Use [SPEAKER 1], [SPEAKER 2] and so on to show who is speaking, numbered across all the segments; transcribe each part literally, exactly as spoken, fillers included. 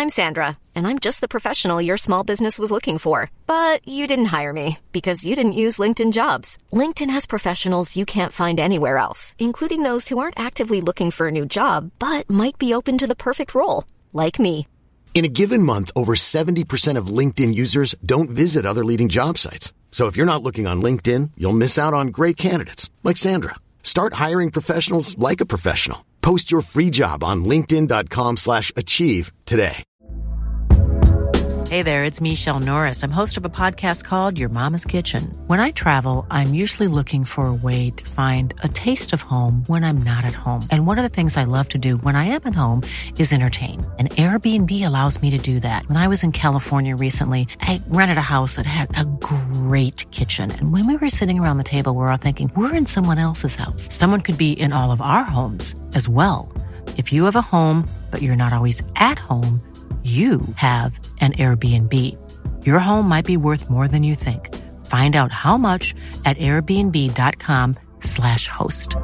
[SPEAKER 1] I'm Sandra, and I'm just the professional your small business was looking for. But you didn't hire me because you didn't use LinkedIn Jobs. LinkedIn has professionals you can't find anywhere else, including those who aren't actively looking for a new job, but might be open to the perfect role, like me.
[SPEAKER 2] In a given month, over seventy percent of LinkedIn users don't visit other leading job sites. So if you're not looking on LinkedIn, you'll miss out on great candidates like Sandra. Start hiring professionals like a professional. Post your free job on linkedin dot com slash achieve today.
[SPEAKER 3] Hey there, it's Michelle Norris. I'm host of a podcast called Your Mama's Kitchen. When I travel, I'm usually looking for a way to find a taste of home when I'm not at home. And one of the things I love to do when I am at home is entertain. And Airbnb allows me to do that. When I was in California recently, I rented a house that had a great kitchen. And when we were sitting around the table, we were all thinking, we're in someone else's house. Someone could be in all of our homes as well. If you have a home, but you're not always at home, you have an Airbnb. Your home might be worth more than you think. Find out how much at airbnb.com slash host.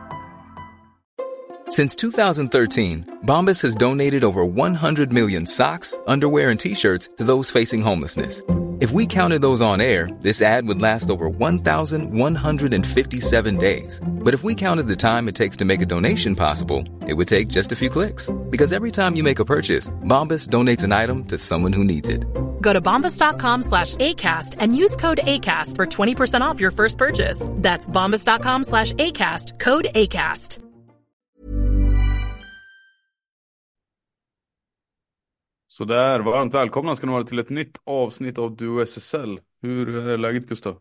[SPEAKER 4] Since two thousand thirteen, Bombas has donated over one hundred million socks, underwear, and T-shirts to those facing homelessness. If we counted those on air, this ad would last over one thousand one hundred fifty-seven days. But if we counted the time it takes to make a donation possible, it would take just a few clicks. Because every time you make a purchase, Bombas donates an item to someone who needs it.
[SPEAKER 5] Go to bombas.com slash ACAST and use code ACAST for twenty percent off your first purchase. That's bombas.com slash ACAST, code ACAST.
[SPEAKER 6] Så där, varmt välkomna ska ni vara till ett nytt avsnitt av Duo S S L. Hur är läget, Gustav?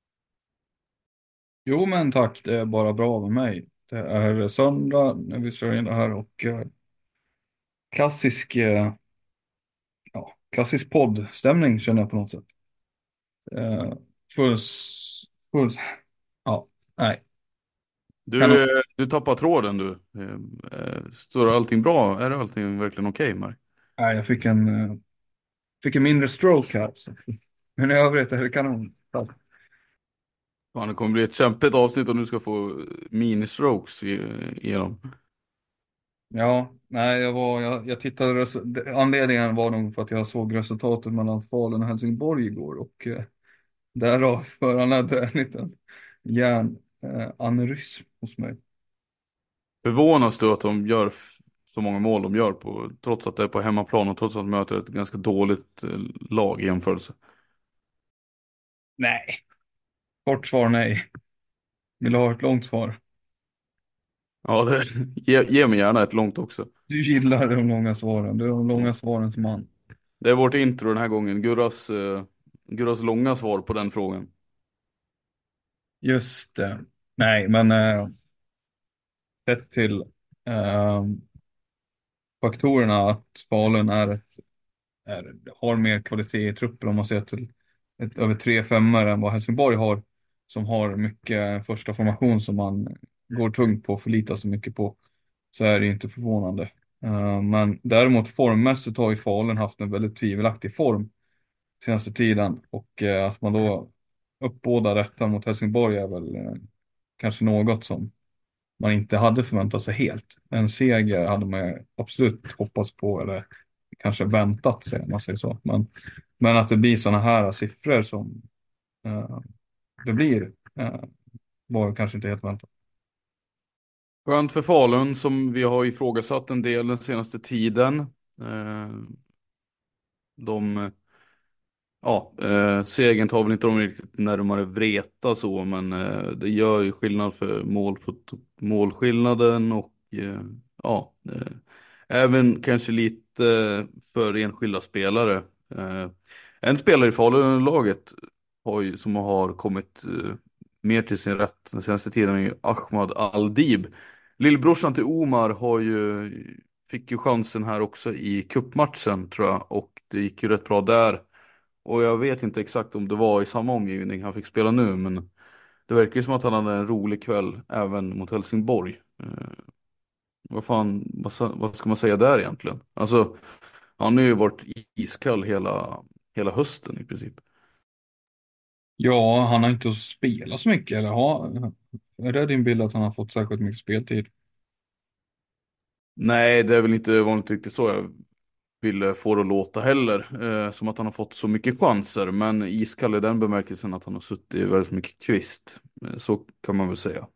[SPEAKER 7] Jo men tack, det är bara bra med mig. Det är söndag när vi kör in det här och eh, klassisk, eh, ja, klassisk poddstämning känner jag på något sätt. Eh, full, full, ja, nej.
[SPEAKER 6] Du,
[SPEAKER 7] Kan
[SPEAKER 6] eh, du tappar tråden du. Eh, eh, Står allting bra? Är det allting verkligen okej, Mark?
[SPEAKER 7] Nej, jag fick en, eh, fick en mindre stroke här. Så. Men i övrigt är det kanon. Tack.
[SPEAKER 6] Fan, det kommer bli ett kämpigt avsnitt om du ska få mini-strokes igenom.
[SPEAKER 7] Ja, nej, jag var, jag, jag tittade, res- anledningen var nog för att jag såg resultatet mellan Falun och Helsingborg igår och eh, därav föranledde en liten hjärnaneurysm eh, hos mig.
[SPEAKER 6] Förvånas du att de gör f- så många mål de gör på, trots att det är på hemmaplan och trots att de möter ett ganska dåligt eh, lag i jämförelse?
[SPEAKER 7] Nej, kort svar nej. Vill du ha ett långt svar?
[SPEAKER 6] Ja, det, ge, ge mig gärna ett långt också.
[SPEAKER 7] Du gillar de långa svaren, du är de långa svarens man.
[SPEAKER 6] Det är vårt intro den här gången. Gurras, eh, Gurras långa svar på den frågan.
[SPEAKER 7] Just det. Nej, men eh, sett till eh, faktorerna att Falun är, är, har mer kvalitet i truppen om man ser till ett, över tre femmor än vad Helsingborg har, som har mycket första formation som man går tungt på och förlitar sig mycket på, så är det inte förvånande. Eh, men däremot formmässigt har ju Falun haft en väldigt tvivelaktig form senaste tiden och eh, att man då uppbådar detta mot Helsingborg är väl eh, kanske något som man inte hade förväntat sig helt. En seger hade man absolut hoppats på eller kanske väntat sig om man säger så. Men, men att det blir sådana här siffror som eh, det blir eh, var kanske inte helt väntat.
[SPEAKER 6] Skönt för Falun som vi har ifrågasatt en del den senaste tiden. Eh, de, ja, eh, segern tar väl inte de riktigt närmare Vreta så, men eh, det gör ju skillnad för mål på målskillnaden och eh, ja, eh, även kanske lite för enskilda spelare. Eh, en spelare i Falun-laget har ju, som har kommit eh, mer till sin rätt den senaste tiden är ju Ahmad Aldib. Lillbrorsan till Omar har ju, fick ju chansen här också i kuppmatchen tror jag, och det gick ju rätt bra där. Och jag vet inte exakt om det var i samma omgivning han fick spela nu, men det verkar ju som att han hade en rolig kväll även mot Helsingborg. Eh, vad fan, vad, sa- vad ska man säga där egentligen? Alltså, han har ju varit iskall hela, hela hösten i princip.
[SPEAKER 7] Ja, han har inte spelat så mycket. Eller ha, är det din bild att han har fått särskilt mycket speltid?
[SPEAKER 6] Nej, det är väl inte vanligt riktigt så. Jag ville få det att låta heller. Eh, som att han har fått så mycket chanser. Men iskall i den bemärkelsen att han har suttit väldigt mycket kvist. Eh, så kan man väl säga.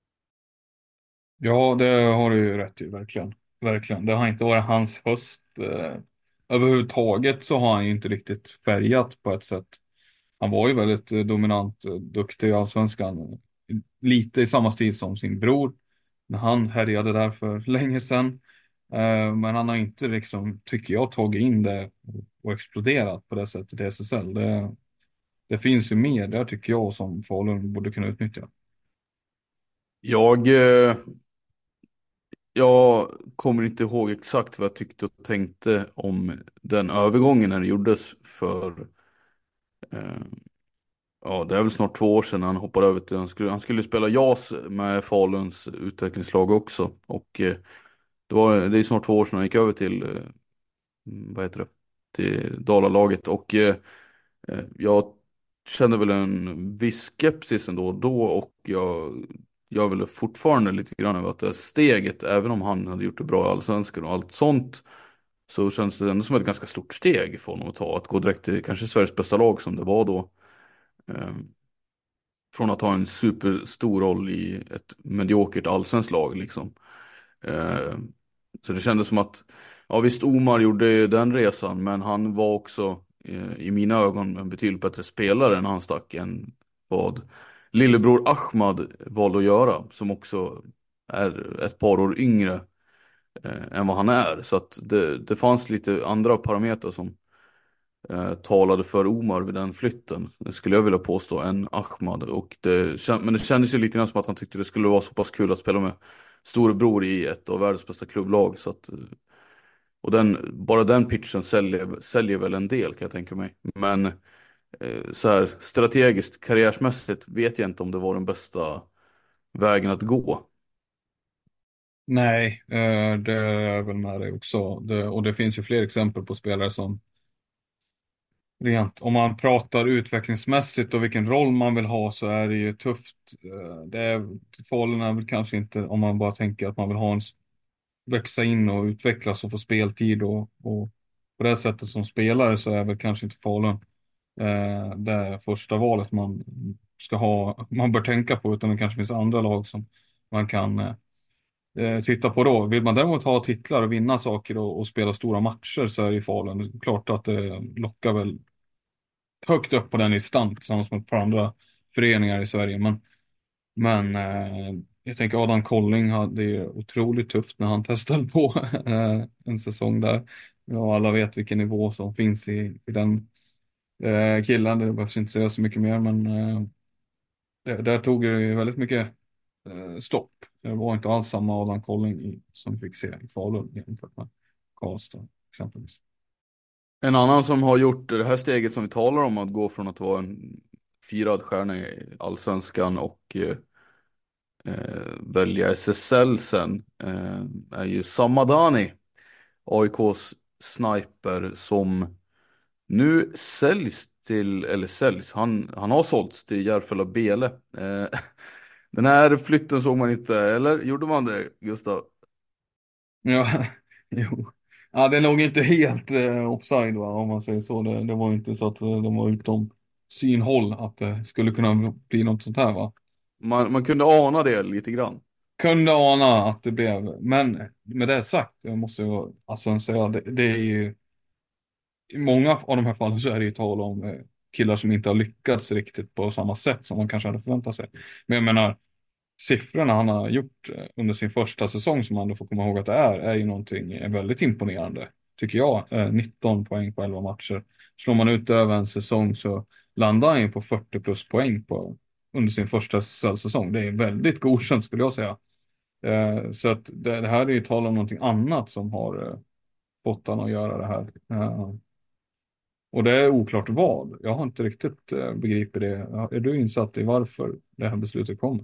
[SPEAKER 7] Ja, det har du ju rätt i, verkligen. Verkligen. Det har inte varit hans höst. Eh, överhuvudtaget så har han ju inte riktigt färgat på ett sätt. Han var ju väldigt eh, dominant, eh, duktig i allsvenskan. Lite i samma stil som sin bror. När han härjade där för länge sedan. Eh, men han har inte liksom, tycker jag, tagit in det och exploderat på det sättet i S S L. Det, det finns ju mer där tycker jag som Falun borde kunna utnyttja.
[SPEAKER 6] Jag, eh, jag kommer inte ihåg exakt vad jag tyckte och tänkte om den övergången när det gjordes för eh, ja, det är väl snart två år sedan han hoppade över till, han skulle, han skulle spela J A S med Faluns utvecklingslag också. Och eh, det var, det är snart två år sedan han gick över till, eh, vad heter det, till Dalalaget. Och eh, eh, jag kände väl en viss skepsis ändå då, och jag, jag vill fortfarande lite grann över att det här steget, även om han hade gjort det bra i Allsvenskan och allt sånt, så känns det ändå som ett ganska stort steg för honom att ta, att gå direkt till kanske Sveriges bästa lag som det var då. Ehm, Från att ha en superstor roll i ett mediokert allsvenskt lag liksom. Eh, så det kändes som att, ja visst, Omar gjorde den resan, men han var också eh, i mina ögon en betydligt bättre spelare än han stack, än vad lillebror Ahmad valde att göra, som också är ett par år yngre eh, än vad han är. Så att det, det fanns lite andra parametrar som eh, talade för Omar vid den flytten, det skulle jag vilja påstå, än Ahmad. Och det, kän- men det kändes ju lite grann som att han tyckte det skulle vara så pass kul att spela med storebror i ett av världens bästa klubblag. Så att, eh, och den, bara den pitchen säljer, säljer väl en del, kan jag tänka mig. Men eh, så här strategiskt, karriärsmässigt vet jag inte om det var den bästa vägen att gå.
[SPEAKER 7] Nej, eh, det är jag väl med dig också. Det, och det finns ju fler exempel på spelare som rent, om man pratar utvecklingsmässigt och vilken roll man vill ha, så är det ju tufft. Eh, Det är, Falun är väl kanske inte, om man bara tänker att man vill ha en, växa in och utvecklas och få speltid och, och på det sättet som spelare, så är väl kanske inte Falun eh, det första valet man ska ha, man bör tänka på, utan det kanske finns andra lag som man kan eh, eh, titta på då. Vill man däremot ha titlar och vinna saker och, och spela stora matcher, så är det ju Falun. Klart att det lockar väl högt upp på den listan tillsammans med ett par andra föreningar i Sverige. Men, men eh, jag tänker Adam Colling hade ju otroligt tufft när han testade på eh, en säsong där. Ja, alla vet vilken nivå som finns i, i den eh, killen. Det behövs inte säga så mycket mer, men eh, där, där tog det ju väldigt mycket eh, stopp. Det var inte alls samma Adam Colling i, som fick se i Falun jämfört med Karlstad exempelvis.
[SPEAKER 6] En annan som har gjort det här steget som vi talar om, att gå från att vara en firad stjärna i Allsvenskan och eh, eh, välja S S L sen, eh, är ju Samadani, A I K:s sniper, som nu säljs till, eller säljs, han, han har sålts till Järfälla Bele. Eh, den här flytten såg man inte, eller gjorde man det, Gustav?
[SPEAKER 7] Ja, jo. Ja, det är nog inte helt eh, offside, va, om man säger så. Det, det var inte så att eh, de var utom synhåll att det skulle kunna bli något sånt här, va.
[SPEAKER 6] Man, man kunde ana det lite grann.
[SPEAKER 7] Kunde ana att det blev, men med det sagt, jag måste ju alltså säga, det, det är ju i många av de här fallen så är det ju tal om eh, killar som inte har lyckats riktigt på samma sätt som man kanske hade förväntat sig. Men jag menar, siffrorna han har gjort eh, under sin första säsong, som man då får komma ihåg att det är, är ju någonting eh, väldigt imponerande, tycker jag. Eh, nitton poäng på elva matcher. Slår man ut över en säsong så landar han ju på fyrtio plus poäng på, under sin första S S L-säsong. Det är väldigt godkänt, skulle jag säga. Eh, så att det, det här är ju tal om någonting annat som har eh, fått han att göra det här. Eh, och det är oklart vad. Jag har inte riktigt eh, begripit det. Är du insatt i varför det här beslutet kommer?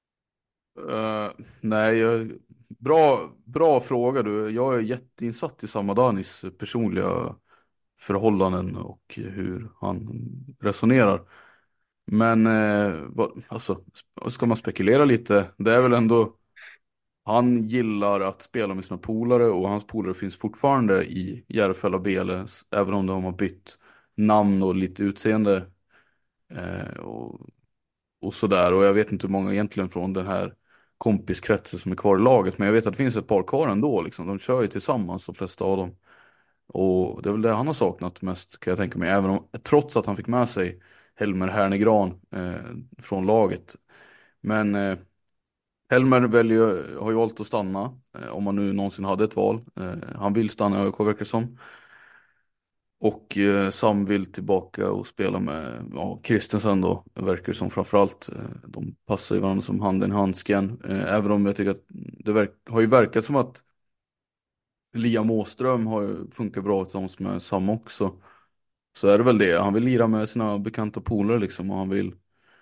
[SPEAKER 6] Eh, nej, jag, bra, bra fråga du. Jag är jätteinsatt i Samadanis personliga förhållanden och hur han resonerar. Men eh, vad, alltså, ska man spekulera lite? Det är väl ändå Han gillar att spela med sina polare och hans polare finns fortfarande i Järfälla B L S, även om de har bytt namn och lite utseende eh, och, och sådär. Och jag vet inte hur många egentligen från den här kompiskretsen som är kvar i laget, men jag vet att det finns ett par kvar ändå liksom. De kör ju tillsammans, de flesta av dem. Och det är väl det han har saknat mest, kan jag tänka mig, även om, trots att han fick med sig Helmer Hernegran eh, från laget. Men eh, Helmer väljer, har ju valt att stanna, eh, om han nu någonsin hade ett val. Eh, han vill stanna i A I K, verkar det som. Och eh, Sam vill tillbaka och spela med ja, Christensen då, verkar det som framförallt. Eh, de passar ju varandra som handen i handsken. Eh, även om jag tycker att det verk, har ju verkat som att Liam Åström har ju funkat bra tillsammans med Sam också. Så är det väl det. Han vill lira med sina bekanta polare liksom, och han vill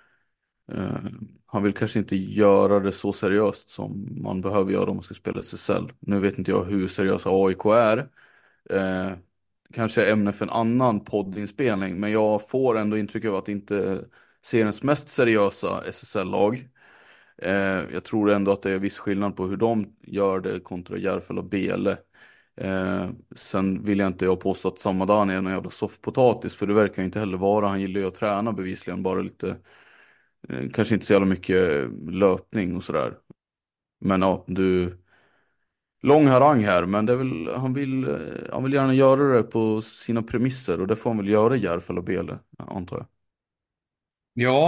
[SPEAKER 6] eh, han vill kanske inte göra det så seriöst som man behöver göra om man ska spela S S L. Nu vet inte jag hur seriösa A I K är. Eh, kanske ämne för en annan poddinspelning, men jag får ändå intryck av att det inte är seriens mest seriösa S S L-lag. Eh, jag tror ändå att det är viss skillnad på hur de gör det kontra Järfälla och Bele. Eh, sen vill jag inte jag påstå att Samadani är någon jävla soffpotatis, för det verkar inte heller vara. Han gillar ju att träna bevisligen, bara lite eh, kanske inte så jävla mycket löpning och sådär. Men ja, du lång harang här, men det är väl, han vill eh, han vill gärna göra det på sina premisser, och det får han väl göra i Järfälla och Bele, antar jag.
[SPEAKER 7] Ja,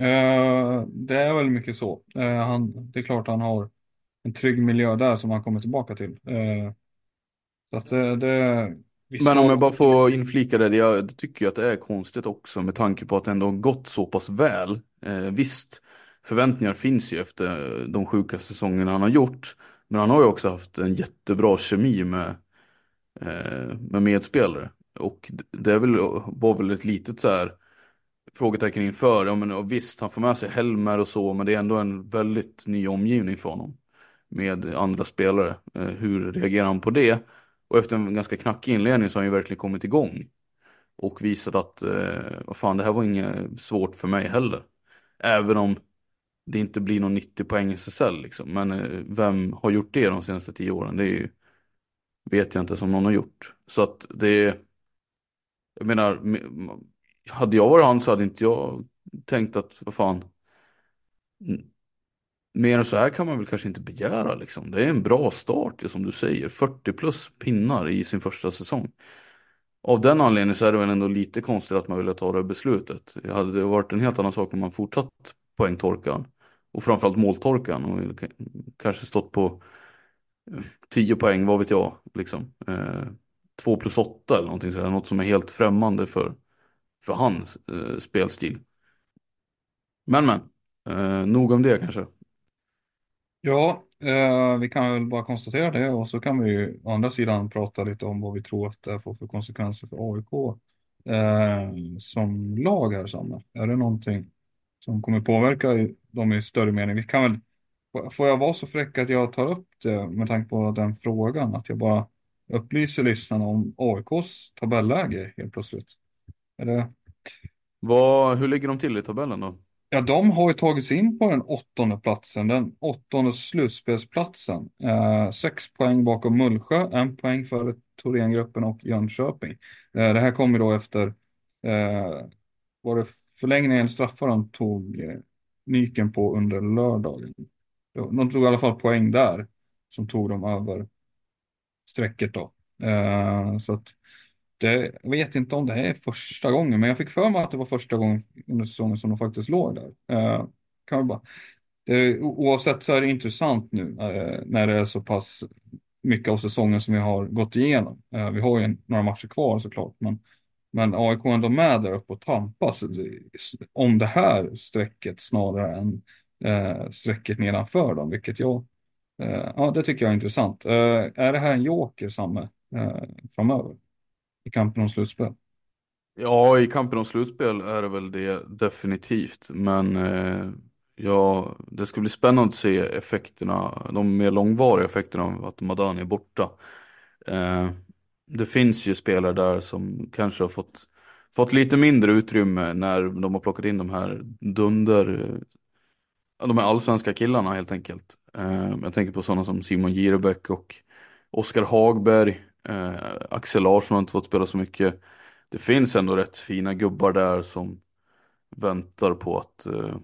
[SPEAKER 7] eh, det är väl mycket så. Eh, han, det är klart han har en trygg miljö där som han kommer tillbaka till. Eh, så att det, det, vi
[SPEAKER 6] Men om
[SPEAKER 7] ska...
[SPEAKER 6] jag bara får inflika det, jag tycker ju att det är konstigt också med tanke på att det ändå har gått så pass väl. Eh, visst, förväntningar finns ju efter de sjuka säsongerna han har gjort, men han har ju också haft en jättebra kemi med, eh, med medspelare. Och det är väl, var väl ett litet så här frågetecken inför. Ja, men, och visst, han får med sig Helmer och så, men det är ändå en väldigt ny omgivning för honom med andra spelare. Eh, hur reagerar han på det? Och efter en ganska knackig inledning så har han ju verkligen kommit igång och visat att eh, vad fan, det här var inget svårt för mig heller. Även om det inte blir någon nittio poäng i S S L liksom. Men eh, vem har gjort det de senaste tio åren? Det är ju, vet jag inte, som någon har gjort. Så att det, jag menar, hade jag varit han så hade inte jag tänkt att, vad fan, mer än så här kan man väl kanske inte begära liksom. Det är en bra start, som du säger. fyrtio plus pinnar i sin första säsong. Av den anledningen så är det väl ändå lite konstigt att man ville ta det beslutet. Det hade varit en helt annan sak om man fortsatt poängtorkan. Och framförallt måltorkan. Och k- kanske stått på tio poäng, vad vet jag. Liksom. Eh, två plus åtta eller någonting sådär. Något som är helt främmande för, för hans eh, spelstil. Men men, eh, nog om det kanske.
[SPEAKER 7] Ja, eh, vi kan väl bara konstatera det och så kan vi ju å andra sidan prata lite om vad vi tror att det får för konsekvenser för A I K eh, som lag här, Sanna. Är det någonting som kommer påverka i- dem i större mening? Vi kan väl, får jag vara så fräck att jag tar upp det med tanke på den frågan, att jag bara upplyser lyssnarna om A I Ks tabelläge helt plötsligt? Är det...
[SPEAKER 6] Vad, hur ligger de till i tabellen då?
[SPEAKER 7] Ja, de har ju tagit sig in på den åttonde platsen, den åttonde slutspelsplatsen. Eh, sex poäng bakom Mullsjö, en poäng före Thorengruppen och Jönköping. Eh, det här kommer då efter, eh, var det förlängningen eller straffar de tog eh, Nyken på under lördagen. De tog i alla fall poäng där som tog dem över strecket då. Eh, så att det, jag vet inte om det här är första gången, men jag fick för mig att det var första gången under säsongen som de faktiskt låg där. Eh, kan vi bara, det, o- oavsett så är det intressant nu eh, när det är så pass mycket av säsongen som vi har gått igenom. Eh, vi har ju en, några matcher kvar såklart, men, men A I K är ändå med där uppe och tampas det- om det här strecket snarare än eh, strecket nedanför dem, vilket jag, eh, ja det tycker jag är intressant. Eh, är det här en joker, Samme, eh, framöver i kampen om slutspel?
[SPEAKER 6] Ja, i kampen om slutspel är det väl det definitivt. Men eh, ja, det ska bli spännande att se effekterna, de mer långvariga effekterna av att Madani är borta. Eh, det finns ju spelare där som kanske har fått, fått lite mindre utrymme när de har plockat in de här dunder ja, de här allsvenska killarna helt enkelt. Eh, jag tänker på sådana som Simon Jirebäck och Oskar Hagberg. Eh, Axel Larsson har inte fått spela så mycket. Det finns ändå rätt fina gubbar där som väntar på att eh,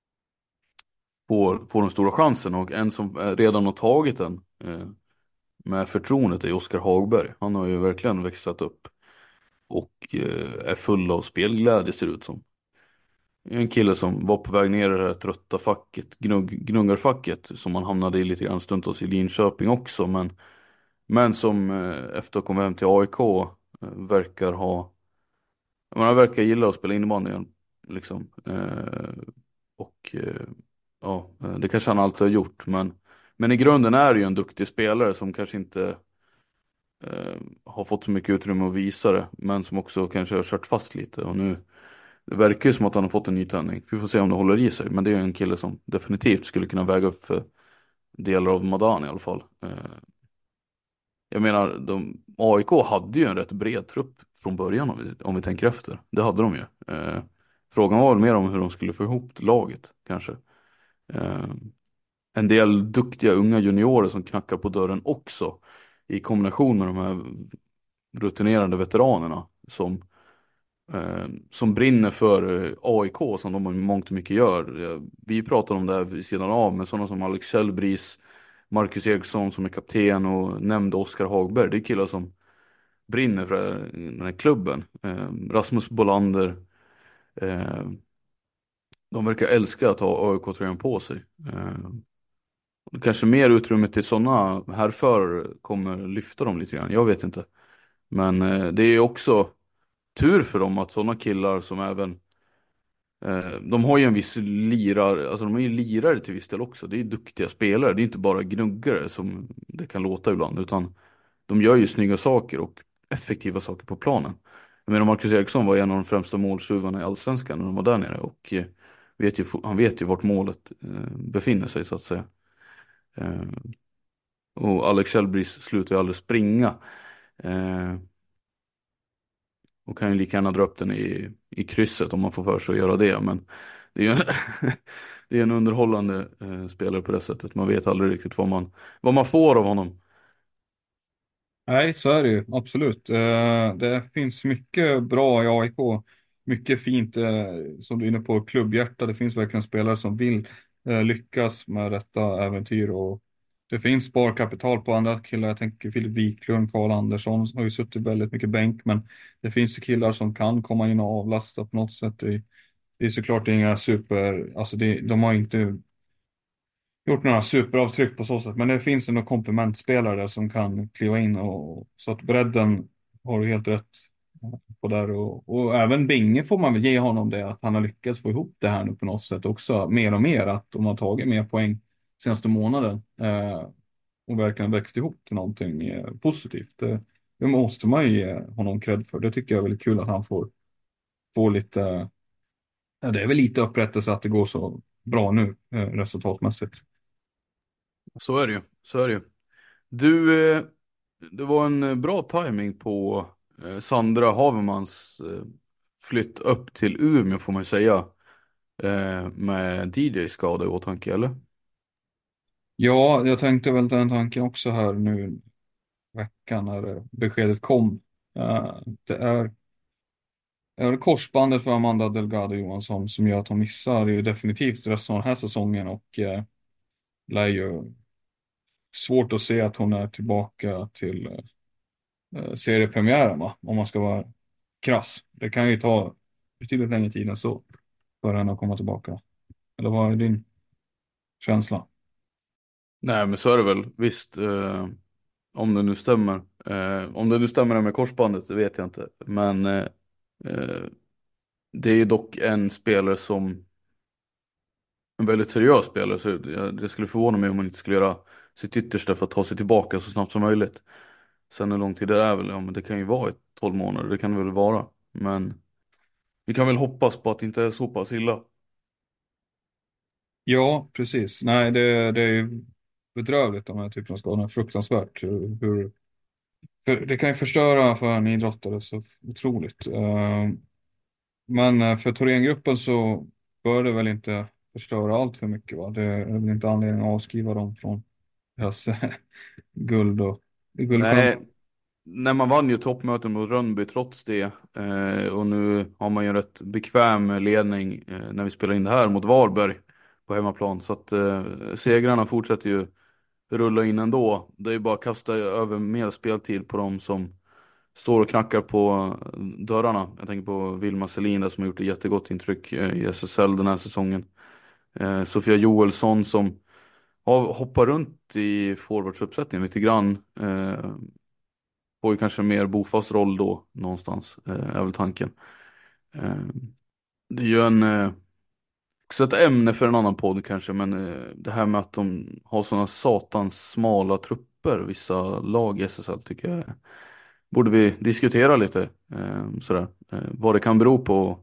[SPEAKER 6] få, få den stora chansen. Och en som eh, redan har tagit den eh, med förtroendet är Oskar Hagberg. Han har ju verkligen växlat upp och eh, är full av spelglädje ser det ut som. En kille som var på väg ner i det här trötta facket, gnugg, gnuggarfacket som man hamnade i lite grann stundtals i Linköping också. Men, men som eh, efter att ha kommit hem till A I K eh, verkar ha, man verkar gilla att spela innebandy igen, liksom. Eh, och eh, ja, eh, det kanske han alltid har gjort. Men, men i grunden är det ju en duktig spelare som kanske inte eh, har fått så mycket utrymme att visa det. Men som också kanske har kört fast lite. Och nu det verkar ju som att han har fått en ny tändning. Vi får se om det håller i sig. Men det är ju en kille som definitivt skulle kunna väga upp för delar av Madan i alla fall. Eh, Jag menar, de, A I K hade ju en rätt bred trupp från början om vi, om vi tänker efter. Det hade de ju. Eh, Frågan var väl mer om hur de skulle få ihop laget kanske. Eh, En del duktiga unga juniorer som knackar på dörren också. I kombination med de här rutinerade veteranerna som eh, som brinner för eh, A I K som de i mångt och mycket gör. Eh, Vi pratar om det här vid sidan av med sådana som Alex Kjellbris, Marcus Eriksson som är kapten och nämnde Oskar Hagberg. Det är killar som brinner för den här klubben. Eh, Rasmus Bolander. Eh, de verkar älska att ha A I K-tröjan på sig. Eh, kanske mer utrymme till sådana härför kommer lyfta dem lite grann. Jag vet inte. Men eh, det är också tur för dem att sådana killar som även Eh, De har ju en viss lirare, alltså de är ju lirare till viss del också. Det är duktiga spelare, det är inte bara gnuggare som det kan låta ibland. Utan de gör ju snygga saker och effektiva saker på planen. Jag menar Marcus Eriksson var en av de främsta måltjuvarna i Allsvenskan när de var där nere. Och eh, vet ju, han vet ju vart målet eh, befinner sig så att säga. Eh, och Alex Kjellbris slutar ju aldrig springa. Eh, Och kan ju lika gärna dra upp den i, i krysset om man får för sig att göra det. Men det är ju en, det är en underhållande eh, spelare på det sättet. Man vet aldrig riktigt vad man, vad man får av honom.
[SPEAKER 7] Nej, så är det ju, absolut. Eh, Det finns mycket bra i A I K. Mycket fint, eh, som du är inne på, klubbhjärta. Det finns verkligen spelare som vill eh, lyckas med detta äventyr. Och det finns sparkapital på andra killar. Jag tänker Filip Wiklund, Karl Andersson har ju suttit väldigt mycket bänk. Men det finns ju killar som kan komma in och avlasta på något sätt. Det är, det är såklart inga super, alltså det, de har inte gjort några superavtryck på så sätt. Men det finns ändå komplementspelare som kan kliva in. Och, så att bredden har du helt rätt på där. Och, och även Binge får man väl ge honom det. Att han har lyckats få ihop det här nu på något sätt också. Mer och mer. Att de har tagit mer poäng senaste månaden. Eh, och verkligen växt ihop till någonting eh, positivt. Det, det måste man ju ge honom cred för. Det tycker jag är väldigt kul att han får, får lite. Ja, det är väl lite upprättelse att det går så bra nu eh, resultatmässigt.
[SPEAKER 6] Så är det ju. Så är det ju. Du, eh, det var en eh, bra timing på eh, Sandra Havermans eh, flytt upp till Umeå får man ju säga. Eh, med D J-skada i åtanke, eller?
[SPEAKER 7] Ja, jag tänkte väl den tanken också här nu veckan när beskedet kom. Eh, det är, är det korsbandet för Amanda Delgado Johansson som gör att hon missar det är ju definitivt resten av den här säsongen och eh, lär ju svårt att se att hon är tillbaka till eh, seriepremiären, va? Om man ska vara krass. Det kan ju ta betydligt längre tid än så för henne att komma tillbaka. Eller vad är din känsla?
[SPEAKER 6] Nej, men så är det väl. Visst. Eh, om det nu stämmer. Eh, om det nu stämmer det med korsbandet, det vet jag inte. Men eh, eh, det är ju dock en spelare som en väldigt seriös spelare. Så jag, det skulle förvåna mig om man inte skulle göra sitt yttersta för att ta sig tillbaka så snabbt som möjligt. Sen hur lång tid det är väl, ja men det kan ju vara ett tolv månader, det kan det väl vara. Men vi kan väl hoppas på att det inte är så pass illa.
[SPEAKER 7] Ja, precis. Nej, det, det är ju bedrövligt de här typerna av skador. Fruktansvärt. Hur, hur, för det kan ju förstöra för en idrottare så otroligt. Eh, men eh, för Thorengruppen så bör det väl inte förstöra allt för mycket. Va? Det är väl inte anledning att avskriva dem från deras guld och guldstjärna.
[SPEAKER 6] Nej, när man vann ju toppmöten mot Rönnby trots det. Eh, och nu har man ju en rätt bekväm ledning eh, när vi spelar in det här mot Varberg på hemmaplan. Så att eh, segrarna fortsätter ju rulla in ändå. Det är ju bara att kasta över mer speltid på dem som står och knackar på dörrarna. Jag tänker på Vilma Selin där som har gjort ett jättegott intryck eh, i S S L den här säsongen. Eh, Sofia Joelsson som har hoppat runt i forwardsuppsättningen lite grann. Eh, får ju kanske mer bofast roll då någonstans, eh, är väl tanken. Eh, det är ju en, eh, också ett ämne för en annan podd kanske, men eh, det här med att de har sådana satans smala trupper, vissa lag i S S L tycker jag borde vi diskutera lite, eh, sådär, eh, vad det kan bero på,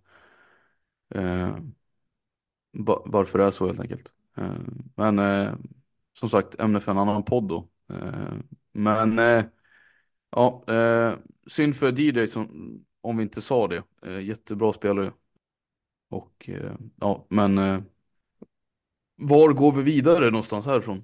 [SPEAKER 6] eh, ba- varför det är så helt enkelt. Eh, men eh, som sagt, ämne för en annan podd då. Eh, men eh, ja, eh, synd för D J som, om vi inte sa det. Eh, jättebra spelare. Och eh, ja, men eh, var går vi vidare någonstans härifrån?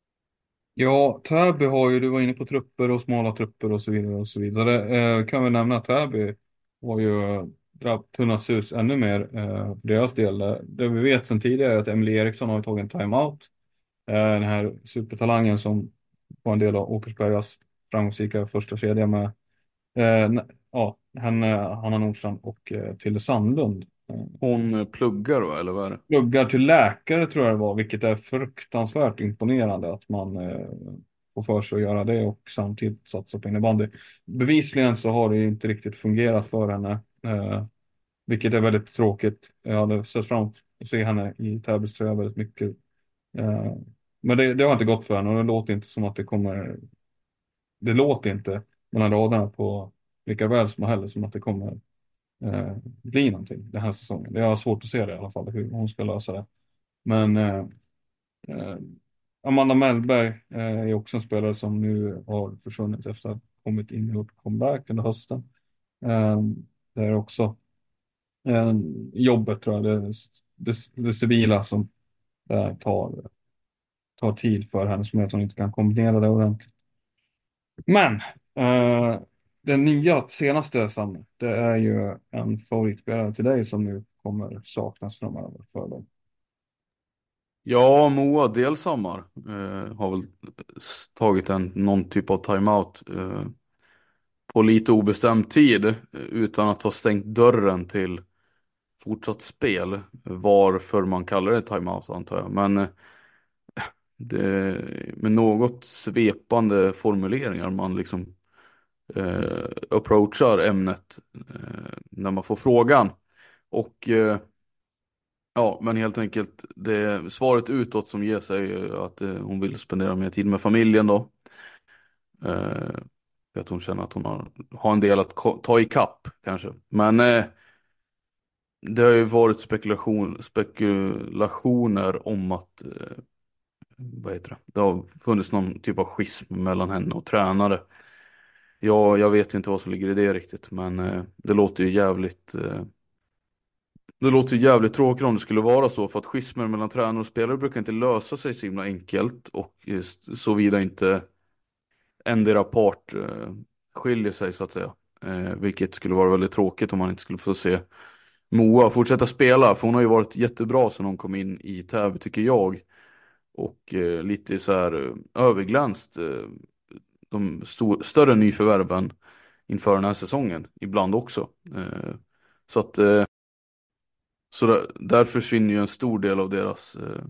[SPEAKER 7] Ja, Täby har ju, du var inne på trupper och smala trupper och så vidare och så vidare. Eh, kan vi nämna att Täby har ju drabb- tunnats ut ännu mer eh, för deras del. Det vi vet sedan tidigare är att Emily Eriksson har tagit en timeout. Eh, den här supertalangen som var en del av Åkersbergas framgångsrika första kedja med eh, n- ja, henne, Hanna Nordstrand och eh, Tilde Sandlund. Eh,
[SPEAKER 6] Hon eh, pluggar då, eller vad är det?
[SPEAKER 7] pluggar till läkare tror jag det var, vilket är fruktansvärt imponerande att man eh, får för sig att göra det och samtidigt satsa på innebandy. Bevisligen så har det inte riktigt fungerat för henne, eh, vilket är väldigt tråkigt. Jag hade sett fram emot att se henne i Täbys tröja väldigt mycket. Eh, men det, det har inte gått för henne och det låter inte som att det kommer, det låter inte mellan raderna på vilka väl som heller som att det kommer eh, bli någonting den här säsongen. Jag har svårt att se det i alla fall, hur hon ska lösa det. Men eh, eh, Amanda Mellberg eh, är också en spelare som nu har försvunnit efter att ha kommit in och gjort comeback under hösten. Eh, det är också eh, jobbet tror jag, det, det, det civila som eh, tar, tar tid för henne som gör att hon inte kan kombinera det ordentligt. Men eh, den nya senaste Sam, det är ju en favoritspelare till dig som nu kommer saknas framöver för dem.
[SPEAKER 6] Ja, Moa Delsammar eh, har väl s- tagit en, någon typ av timeout eh, på lite obestämd tid eh, utan att ha stängt dörren till fortsatt spel. Varför man kallar det timeout antar jag. Men eh, det, med något svepande formuleringar man liksom eh, approachar ämnet eh, när man får frågan. Och eh, ja, men helt enkelt det svaret utåt som ger sig är att eh, hon vill spendera mer tid med familjen då. Eh, för att hon känner att hon har, har en del att ko- ta i kapp kanske. Men eh, det har ju varit spekulation, spekulationer om att eh, vad heter det? Det har funnits någon typ av schism mellan henne och tränare. Ja, jag vet inte vad som ligger i det riktigt, men eh, det låter ju jävligt eh, det låter ju jävligt tråkigt om det skulle vara så, för att schismer mellan tränare och spelare brukar inte lösa sig så himla enkelt, och just såvida inte endera part eh, skiljer sig så att säga. Eh, vilket skulle vara väldigt tråkigt om man inte skulle få se Moa fortsätta spela, för hon har ju varit jättebra sedan hon kom in i Täby tycker jag. Och eh, lite så här eh, överglänst eh, de sto- större nyförvärven inför den här säsongen, ibland också. Eh, så att eh, så där, där försvinner ju en stor del av deras eh,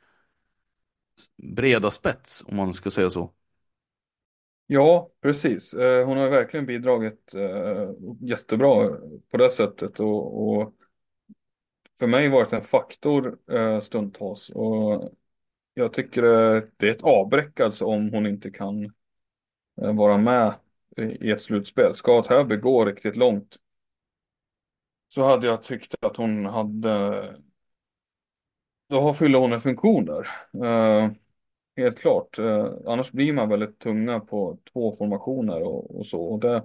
[SPEAKER 6] breda spets, om man ska säga så.
[SPEAKER 7] Ja, precis. Eh, Hon har verkligen bidragit eh, jättebra på det sättet och, och för mig varit en faktor eh, stundtals. Och jag tycker eh, det är ett avbräck alltså om hon inte kan eh, vara med i i ett slutspel. Ska Täby gå riktigt långt så hade jag tyckt att hon hade, då har fyller hon en funktion där. Eh, helt klart. Eh, annars blir man väldigt tunga på två formationer och, och så. Och det,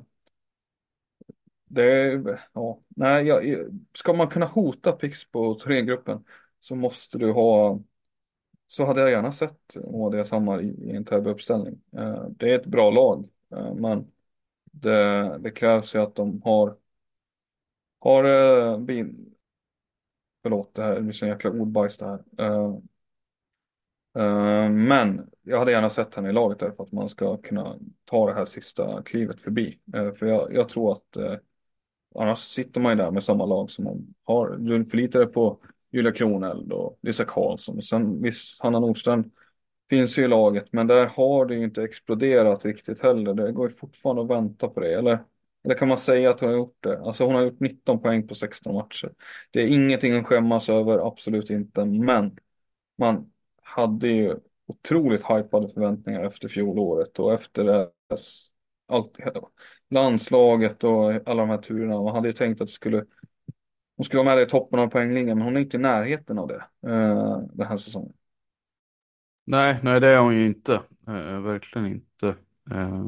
[SPEAKER 7] det är, ja, nej, jag, ska man kunna hota Pixbo och Thorengruppen så måste du ha, så hade jag gärna sett H D S Hammar i, i en Täby-uppställning. Eh, det är ett bra lag, eh, men det, det krävs ju att de har, har eh, bin, förlåt det här, det blir så jäkla ordbajs det här. Eh, eh, men jag hade gärna sett henne i laget där för att man ska kunna ta det här sista klivet förbi. Eh, för jag, jag tror att eh, annars sitter man ju där med samma lag som man har. Du förlitar dig på Julia Kroneld och Lisa Karlsson. Och sen visst, Hanna Nordstrand finns ju i laget, men där har det ju inte exploderat riktigt heller. Det går ju fortfarande att vänta på det. Eller, eller kan man säga att hon har gjort det? Alltså hon har gjort nitton poäng på sexton matcher. Det är ingenting att skämmas över, absolut inte. Men man hade ju otroligt hypade förväntningar efter fjolåret och efter det, allt, landslaget och alla de här turerna. Man hade ju tänkt att det skulle, hon skulle vara med i toppen av poänglinjen, men hon är inte i närheten av det eh, den här säsongen.
[SPEAKER 6] Nej, nej det är hon ju inte. Eh, verkligen inte. Eh,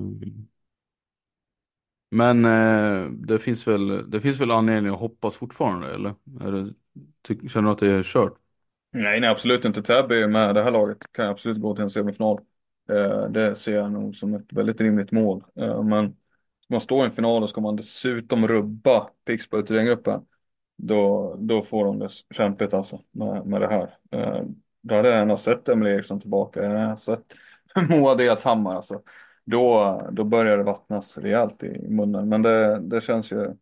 [SPEAKER 6] men eh, det finns väl det finns väl anledning att hoppas fortfarande, eller? Är det, ty, känner du att det är kört?
[SPEAKER 7] Nej, nej, absolut inte. Täby med det här laget kan absolut gå till en semifinal. Eh, det ser jag nog som ett väldigt rimligt mål. Eh, men ska man stå i en final och ska man dessutom rubba Pixbo i den gruppen, då, då får de det kämpigt alltså med, med det här. Eh, då hade jag gärna sett Emelie Eriksson tillbaka. Jag hade gärna sett Moa Diaz Hammar alltså. Då, då börjar det vattnas rejält i munnen. Men det, det känns ju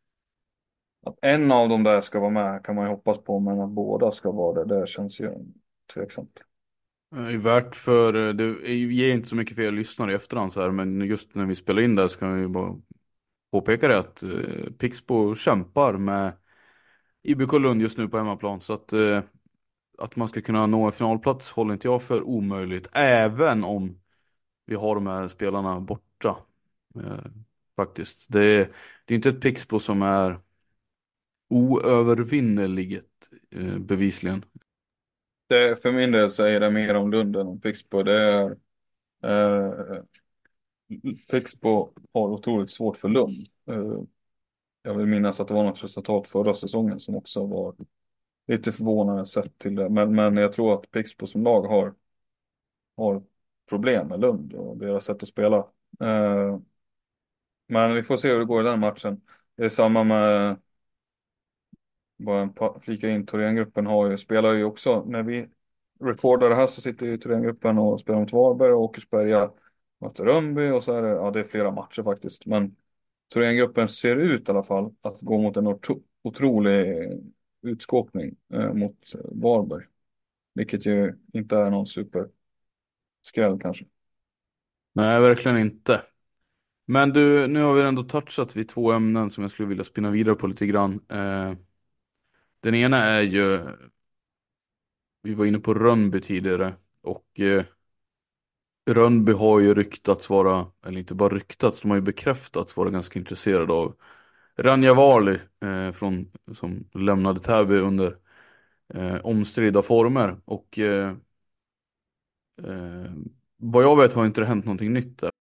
[SPEAKER 7] att en av dem där ska vara med kan man ju hoppas på, men att båda ska vara det, det känns ju tveksamt.
[SPEAKER 6] Det är värt för, det ger inte så mycket för er lyssnare i efterhand så här, men just när vi spelar in där så kan vi bara påpeka det att eh, Pixbo kämpar med I B K Lund just nu på hemmaplan, så att, eh, att man ska kunna nå en finalplats håller inte jag för omöjligt, även om vi har de här spelarna borta. Eh, faktiskt. Det är, det är inte ett Pixbo som är oövervinneligt eh, bevisligen.
[SPEAKER 7] Det, för min del säger det mer om Lund än om Pixbo. Det är eh, Pixbo har otroligt svårt för Lund. Eh, jag vill minnas att det var något resultat förra säsongen som också var lite förvånande sett till det. Men, men jag tror att Pixbo som lag har, har problem med Lund och deras sätt att spela. Eh, men vi får se hur det går i den matchen. Det är samma med, bara en pa- flika in, Thorengruppen har ju, spelar ju också, när vi recordar det här så sitter ju Thorengruppen och spelar mot Varberg och Åkersberga mot Rönnby och så är det, ja det är flera matcher faktiskt, men Thorengruppen ser ut i alla fall att gå mot en otro, otrolig utskåpning eh, mot Varberg, vilket ju inte är någon superskräll kanske.
[SPEAKER 6] Nej, verkligen inte. Men du, nu har vi ändå touchat vid två ämnen som jag skulle vilja spinna vidare på lite grann. Eh, den ena är ju, vi var inne på Rönnby tidigare, och eh, Rönnby har ju ryktats vara, eller inte bara ryktats, de har ju bekräftats vara ganska intresserade av Ranja Varli eh, från, som lämnade Täby under eh, omstridda former, och eh, eh, vad jag vet har inte det hänt någonting nytt där.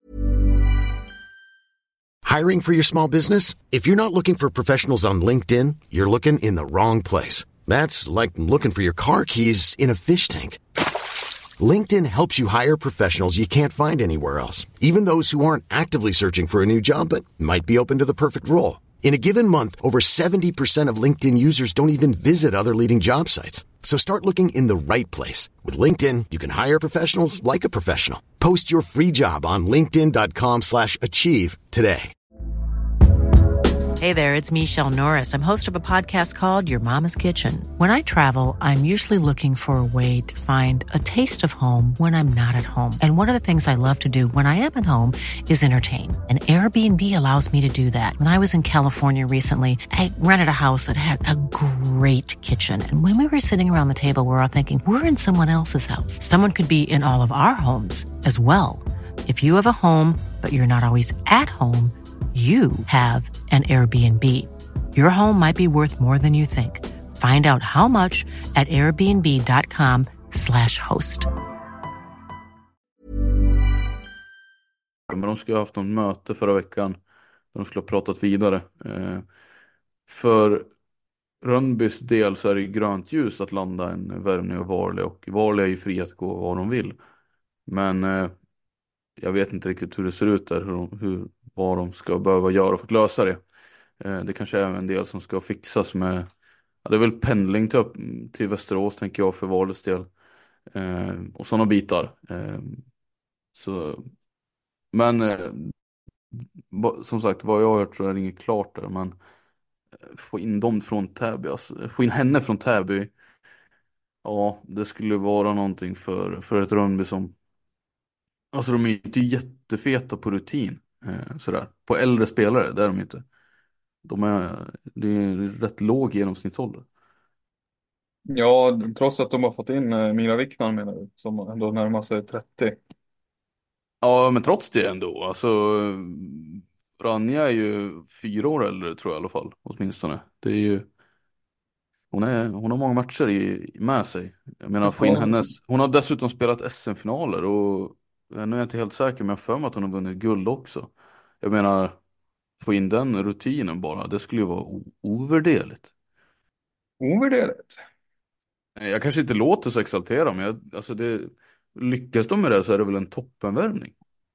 [SPEAKER 2] Hiring for your small business? If you're not looking for professionals on LinkedIn, you're looking in the wrong place. That's like looking for your car keys in a fish tank. LinkedIn helps you hire professionals you can't find anywhere else, even those who aren't actively searching for a new job but might be open to the perfect role. In a given month, over seventy percent of LinkedIn users don't even visit other leading job sites. So start looking in the right place. With LinkedIn, you can hire professionals like a professional. Post your free job on linkedin dot com slash achieve today.
[SPEAKER 3] Hey there, it's Michelle Norris. I'm host of a podcast called Your Mama's Kitchen. When I travel, I'm usually looking for a way to find a taste of home when I'm not at home. And one of the things I love to do when I am at home is entertain. And Airbnb allows me to do that. When I was in California recently, I rented a house that had a great kitchen. And when we were sitting around the table, we were all thinking, we're in someone else's house. Someone could be in all of our homes as well. If you have a home, but you're not always at home, you have an Airbnb. Your home might be worth more than you think. Find out how much at airbnb dot com slash host.
[SPEAKER 6] Men de skulle ha haft något möte förra veckan. De skulle ha pratat vidare. Eh, för Rönnbys del så är det ju grönt ljus att landa en värvning av Varley, och Varley är ju fri att gå vad de vill. Men eh, jag vet inte riktigt hur det ser ut där, hur, de- hur, vad de ska behöva göra för att lösa det. Eh, det kanske är en del som ska fixas med, ja, det är väl pendling till, upp, till Västerås tänker jag för Varleys del. Eh, och sådana bitar. Eh, så, men eh, ba- som sagt, vad jag har hört så är det inget klart där. Men få in dem från Täby, alltså, få in henne från Täby. Ja, det skulle vara någonting för, för ett Rönnby som, alltså de är ju inte jättefeta på rutin, eh, sådär. På äldre spelare, det är de inte. De är, det är rätt låg genomsnittsålder.
[SPEAKER 7] Ja, trots att de har fått in eh, Mira Wickman menar du, som ändå närmar sig trettio.
[SPEAKER 6] Ja, men trots det ändå, alltså Ranja är ju fyra år äldre tror jag i alla fall, åtminstone. Det är ju, hon är, hon har många matcher i, med sig. Jag menar, få in
[SPEAKER 7] Ja.
[SPEAKER 6] hennes, hon har dessutom spelat S M-finaler och nu är jag inte helt säker, men jag har för mig att hon har vunnit guld också. Jag menar, få in den rutinen bara, det skulle ju vara o- ovärderligt.
[SPEAKER 7] Ovärderligt.
[SPEAKER 6] Jag kanske inte låter så exalterad, men jag, alltså det, lyckas de med det så är det väl en toppenvärvning.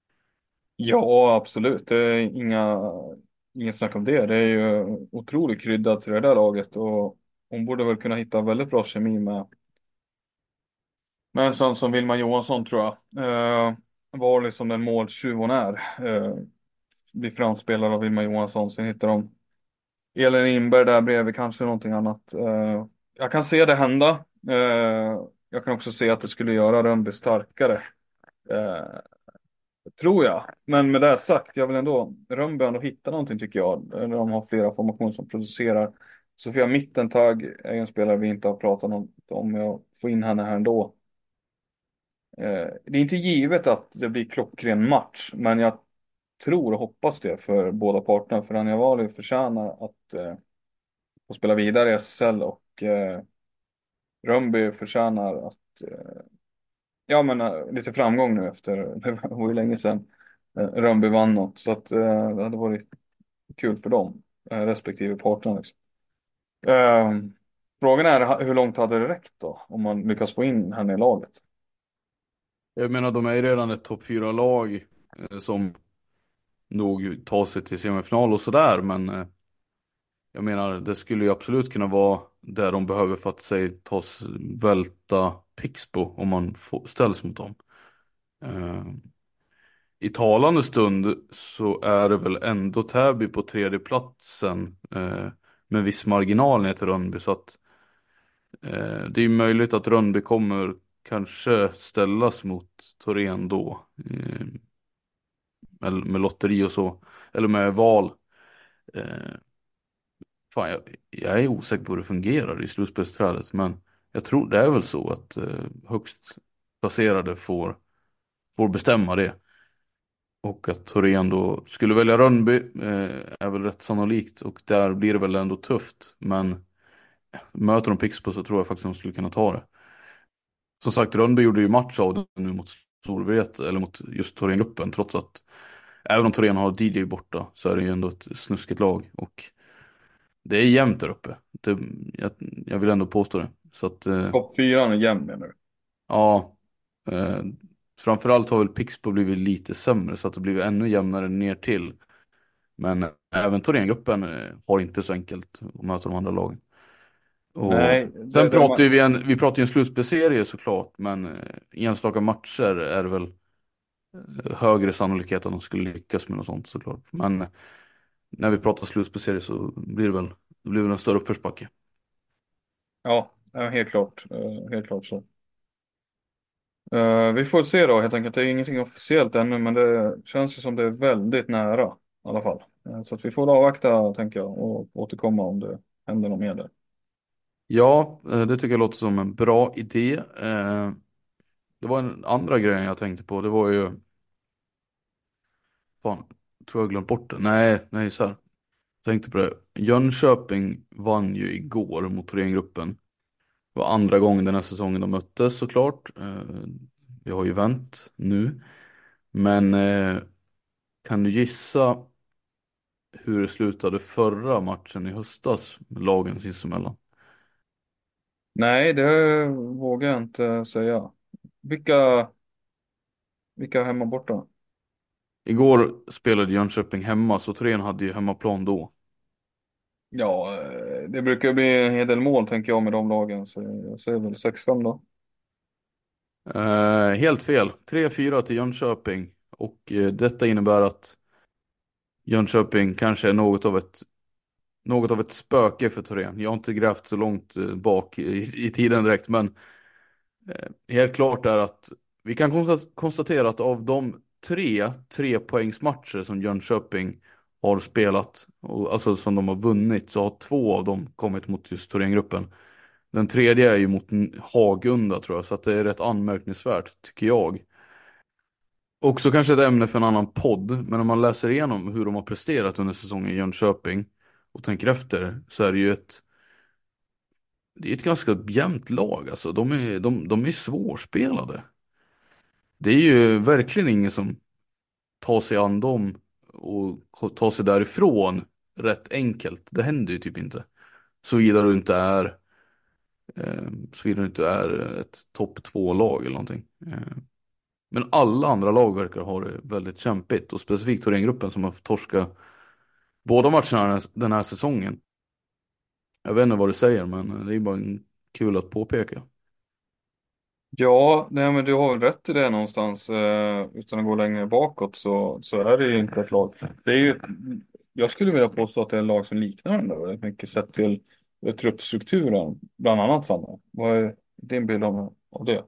[SPEAKER 7] Ja, absolut. Det är inga, inget snack om det. Det är ju otroligt kryddat till det där laget och hon borde väl kunna hitta väldigt bra kemi med, med en sån som Wilma Johansson tror jag. Eh, var liksom den måltjuv hon är. Eh, blir framspelad av Wilma Johansson. Sen hittar de Elin Lindberg där bredvid, kanske någonting annat. Eh, jag kan se det hända. Eh, jag kan också se att det skulle göra Rönnby starkare. Eh, Tror jag. Men med det sagt, jag vill ändå, Rönnby ändå hitta någonting tycker jag. Eller de har flera formationer som producerar. Sofia Mittentag är ju en spelare vi inte har pratat om. Om jag får in henne här ändå. Eh, det är inte givet att det blir klockren match. Men jag tror och hoppas det för båda parterna. För Anja Wahlöö förtjänar att eh, få spela vidare i S S L. Och eh, Rönnby förtjänar att eh, ja, men eh, lite framgång nu efter, det var ju länge sedan eh, Rönnby vann något. Så att eh, det hade varit kul för dem, eh, respektive parterna liksom. Eh, Frågan är ha- hur långt hade det räckt då? Om man lyckas få in henne i laget.
[SPEAKER 6] Jag menar, de är ju redan ett topp fyra lag eh, som nog tar sig till semifinal och sådär, men eh, jag menar, det skulle ju absolut kunna vara där de behöver för att sig ta s- välta Pixbo om man får, ställs mot dem. Eh, I talande stund så är det väl ändå Täby på tredje platsen eh, med viss marginal ner till Rönnby, så att eh, det är ju möjligt att Rönnby kommer kanske ställas mot Torén då, eh, med, med lotteri och så, eller med val. Eh, Fan, jag, jag är osäker på hur det fungerar i slutspelsträdet, men jag tror det är väl så att eh, högst placerade får, får bestämma det. Och att Torén då skulle välja Rönnby eh, är väl rätt sannolikt, och där blir det väl ändå tufft. Men möter de Pixbo så tror jag faktiskt de skulle kunna ta det. Som sagt, Rönnby gjorde ju match av det nu mot Storvreta, eller mot just Thorengruppen, trots att även om Torén har D J borta så är det ju ändå ett snuskigt lag. Och det är jämnt där uppe. Det, jag, jag vill ändå påstå det. Så att, eh,
[SPEAKER 7] Topp fyran är jämn menar du?
[SPEAKER 6] ja. Eh, Framförallt har väl Pixbo blivit lite sämre, så att det blivit ännu jämnare ner till. Men även Thorengruppen eh, har inte så enkelt att möta de andra lagen. Och
[SPEAKER 7] Nej, det,
[SPEAKER 6] sen
[SPEAKER 7] det
[SPEAKER 6] pratar ju
[SPEAKER 7] man,
[SPEAKER 6] vi en, vi pratar ju en slutspelserie såklart, men eh, i enstaka matcher är det väl eh, högre sannolikhet att de skulle lyckas med något sånt såklart. Men eh, när vi pratar slutspelserie så blir det väl, det blir väl en större uppförsbacke.
[SPEAKER 7] ja, ja, helt klart. Eh, helt klart så. Eh, vi får se då helt enkelt. Det är ingenting officiellt ännu, men det känns ju som det är väldigt nära i alla fall. Eh, så att vi får avvakta tänker jag och återkomma om det händer något mer där.
[SPEAKER 6] Ja, eh, det tycker jag låter som en bra idé. Eh, Det var en andra grej jag tänkte på. Det var ju, fan, tror jag glömt bort det. Nej, nej, så här. Tänkte på det. Jönköping vann ju igår mot Thorengruppen. Det var andra gången den här säsongen de möttes såklart. Eh, Vi har ju vänt nu. Men eh, kan du gissa hur det slutade förra matchen i höstas med lagen sinsemellan?
[SPEAKER 7] Nej, det vågar jag inte säga. Vilka, vilka är hemma borta?
[SPEAKER 6] Igår spelade Jönköping hemma, så Thorén hade ju hemmaplan då.
[SPEAKER 7] Ja, eh, det brukar bli en hel del mål tänker jag med de lagen. Så jag säger väl sex fem då.
[SPEAKER 6] Eh, helt fel. tre fyra till Jönköping. Och eh, detta innebär att Jönköping kanske är något av ett något av ett spöke för Thorén. Jag har inte grävt så långt eh, bak i, i tiden direkt, men eh, helt klart är att vi kan konsta- konstatera att av de tre trepoängsmatcher som Jönköping har spelat, och, alltså som de har vunnit, så har två av dem kommit mot just Thorengruppen. Den tredje är ju mot N- Hagunda tror jag, så att det är rätt anmärkningsvärt tycker jag. Också kanske ett ämne för en annan podd, men om man läser igenom hur de har presterat under säsongen i Jönköping och tänker efter, så är det ju ett det är ett ganska jämnt lag alltså. De är, de, de är svårspelade. Det är ju verkligen ingen som tar sig an dem och tar sig därifrån rätt enkelt. Det händer ju typ inte. Såvida du inte är eh, såvida du inte är ett topp två-lag eller någonting. Eh, men alla andra lag verkar ha det väldigt kämpigt. Och specifikt Thorengruppen som har fått torska båda matcherna den här, den här säsongen. Jag vet inte vad du säger, men det är bara en kul att påpeka.
[SPEAKER 7] Ja, nej men du har väl rätt i det någonstans. Eh, utan att gå längre bakåt så, så är det ju inte ett lag. Det är ju, jag skulle vilja påstå att det är ett lag som liknar varandra väldigt mycket sett till eh, truppstrukturen. Bland annat samma. Vad är din bild av, av det?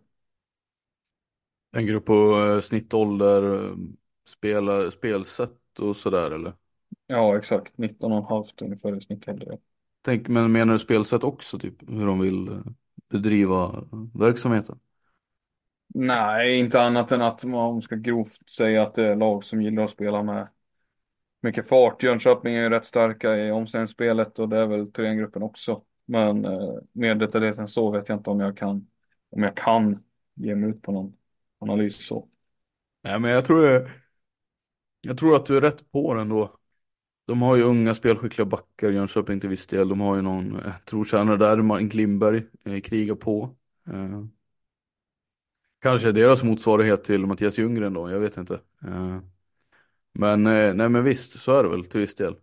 [SPEAKER 6] Tänker du på eh, snittålder, eh, spela, spelsätt och sådär eller?
[SPEAKER 7] Ja, exakt. nitton och ett halvt ungefär i snittålder.
[SPEAKER 6] Tänk, men menar du spelsätt också, typ hur de vill eh, bedriva verksamheten?
[SPEAKER 7] Nej, inte annat än att man ska grovt säga att det är lag som gillar att spela med mycket fart. Jönköping är ju rätt starka i omställningsspelet och det är väl Thorengruppen också. Men eh, mer detaljerat än så vet jag inte om jag kan, om jag kan ge mig ut på någon analys så.
[SPEAKER 6] Nej, men jag tror det, jag tror att du är rätt på den då. De har ju unga spelskickliga backar, Jönköping till viss del. De har ju någon eh, trotjänare där, Martin Klimberg, eh, krigar på. Eh, kanske deras motsvarighet till Mattias Ljunggren då, jag vet inte. Eh, men eh, nej men visst, så är det väl till viss del.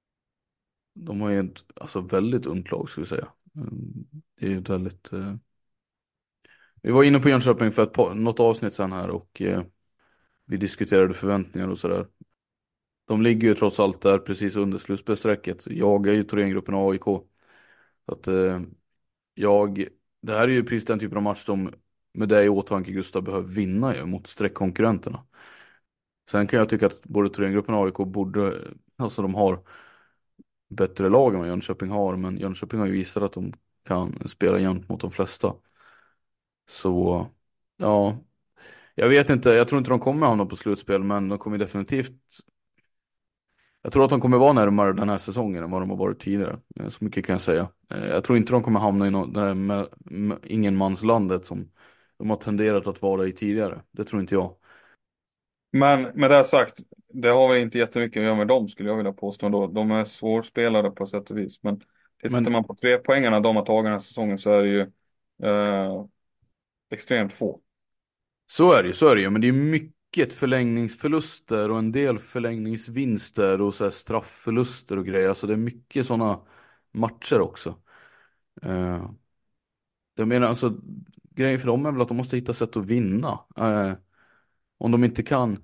[SPEAKER 6] De har ju ett alltså, väldigt ungt lag skulle jag säga. Mm, det är ju ett väldigt... Eh... Vi var inne på Jönköping för ett par, något avsnitt sen här och eh, vi diskuterade förväntningar och sådär. De ligger ju trots allt där precis under slutspelsstrecket. Jag är ju Thorengruppen A I K. Så att eh, jag... Det här är ju precis den typen av match som med det i åtanke Gustav behöver vinna ju mot streckkonkurrenterna. Sen kan jag tycka att både Thorengruppen och A I K borde... Alltså de har bättre lag än vad Jönköping har, men Jönköping har ju visat att de kan spela jämnt mot de flesta. Så, ja, jag vet inte, jag tror inte de kommer hamna på slutspel, men de kommer definitivt, jag tror att de kommer vara närmare den här säsongen än vad de har varit tidigare. Eh, Så mycket kan jag säga. Eh, Jag tror inte de kommer hamna i något, det här med, med ingenmanslandet som de har tenderat att vara i tidigare. Det tror inte jag.
[SPEAKER 7] Men med det sagt, det har väl inte jättemycket att göra med dem skulle jag vilja påstå ändå. De är svårspelade på sätt och vis. Men tittar
[SPEAKER 6] Men
[SPEAKER 7] man på tre poängarna de har tagit den här säsongen så är det ju eh, extremt få.
[SPEAKER 6] så är det ju, så är det ju. Men det är mycket förlängningsförluster och en del förlängningsvinster och så här straffförluster och grejer. Alltså det är mycket sådana matcher också. Eh, Jag menar alltså, grejen för dem är väl att de måste hitta sätt att vinna. Eh, om de inte kan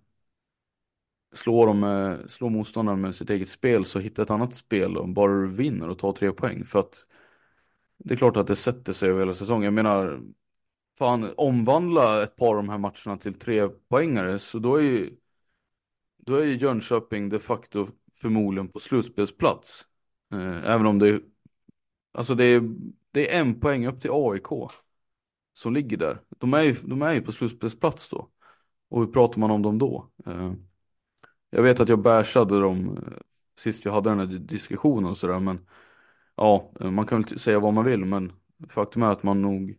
[SPEAKER 6] slå, dem med, slå motståndaren med sitt eget spel, så hitta ett annat spel och bara du vinner och tar tre poäng. För att det är klart att det sätter sig över hela säsongen. Jag menar, fan, omvandla ett par av de här matcherna till tre poängare, så då är ju, då är ju Jönköping de facto förmodligen på slutspelsplats. Eh, även om det är, alltså det är, det är en poäng upp till A I K som ligger där. De är ju, de är ju på slutspelsplats då. Och hur pratar man om dem då? Eh, jag vet att jag bärsade dem eh, sist jag hade den här di- diskussionen och sådär, men ja, eh, man kan väl t- säga vad man vill, men faktum är att man nog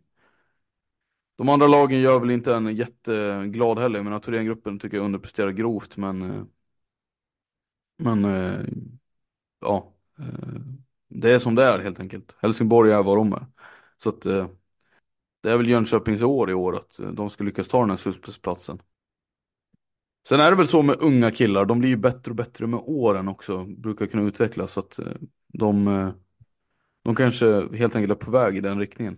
[SPEAKER 6] de andra lagen gör väl inte en jätteglad heller. Jag menar, Thorengruppen tycker jag underpresterar grovt, men eh, men eh, ja, eh, det är som det är helt enkelt. Helsingborg är vad de är. Så att eh, det är väl Jönköpings år i år att eh, de ska lyckas ta den här slutspelsplatsen. Sen är det väl så med unga killar, de blir ju bättre och bättre med åren också, brukar kunna utvecklas. Så att eh, de, eh, de kanske helt enkelt är på väg i den riktningen.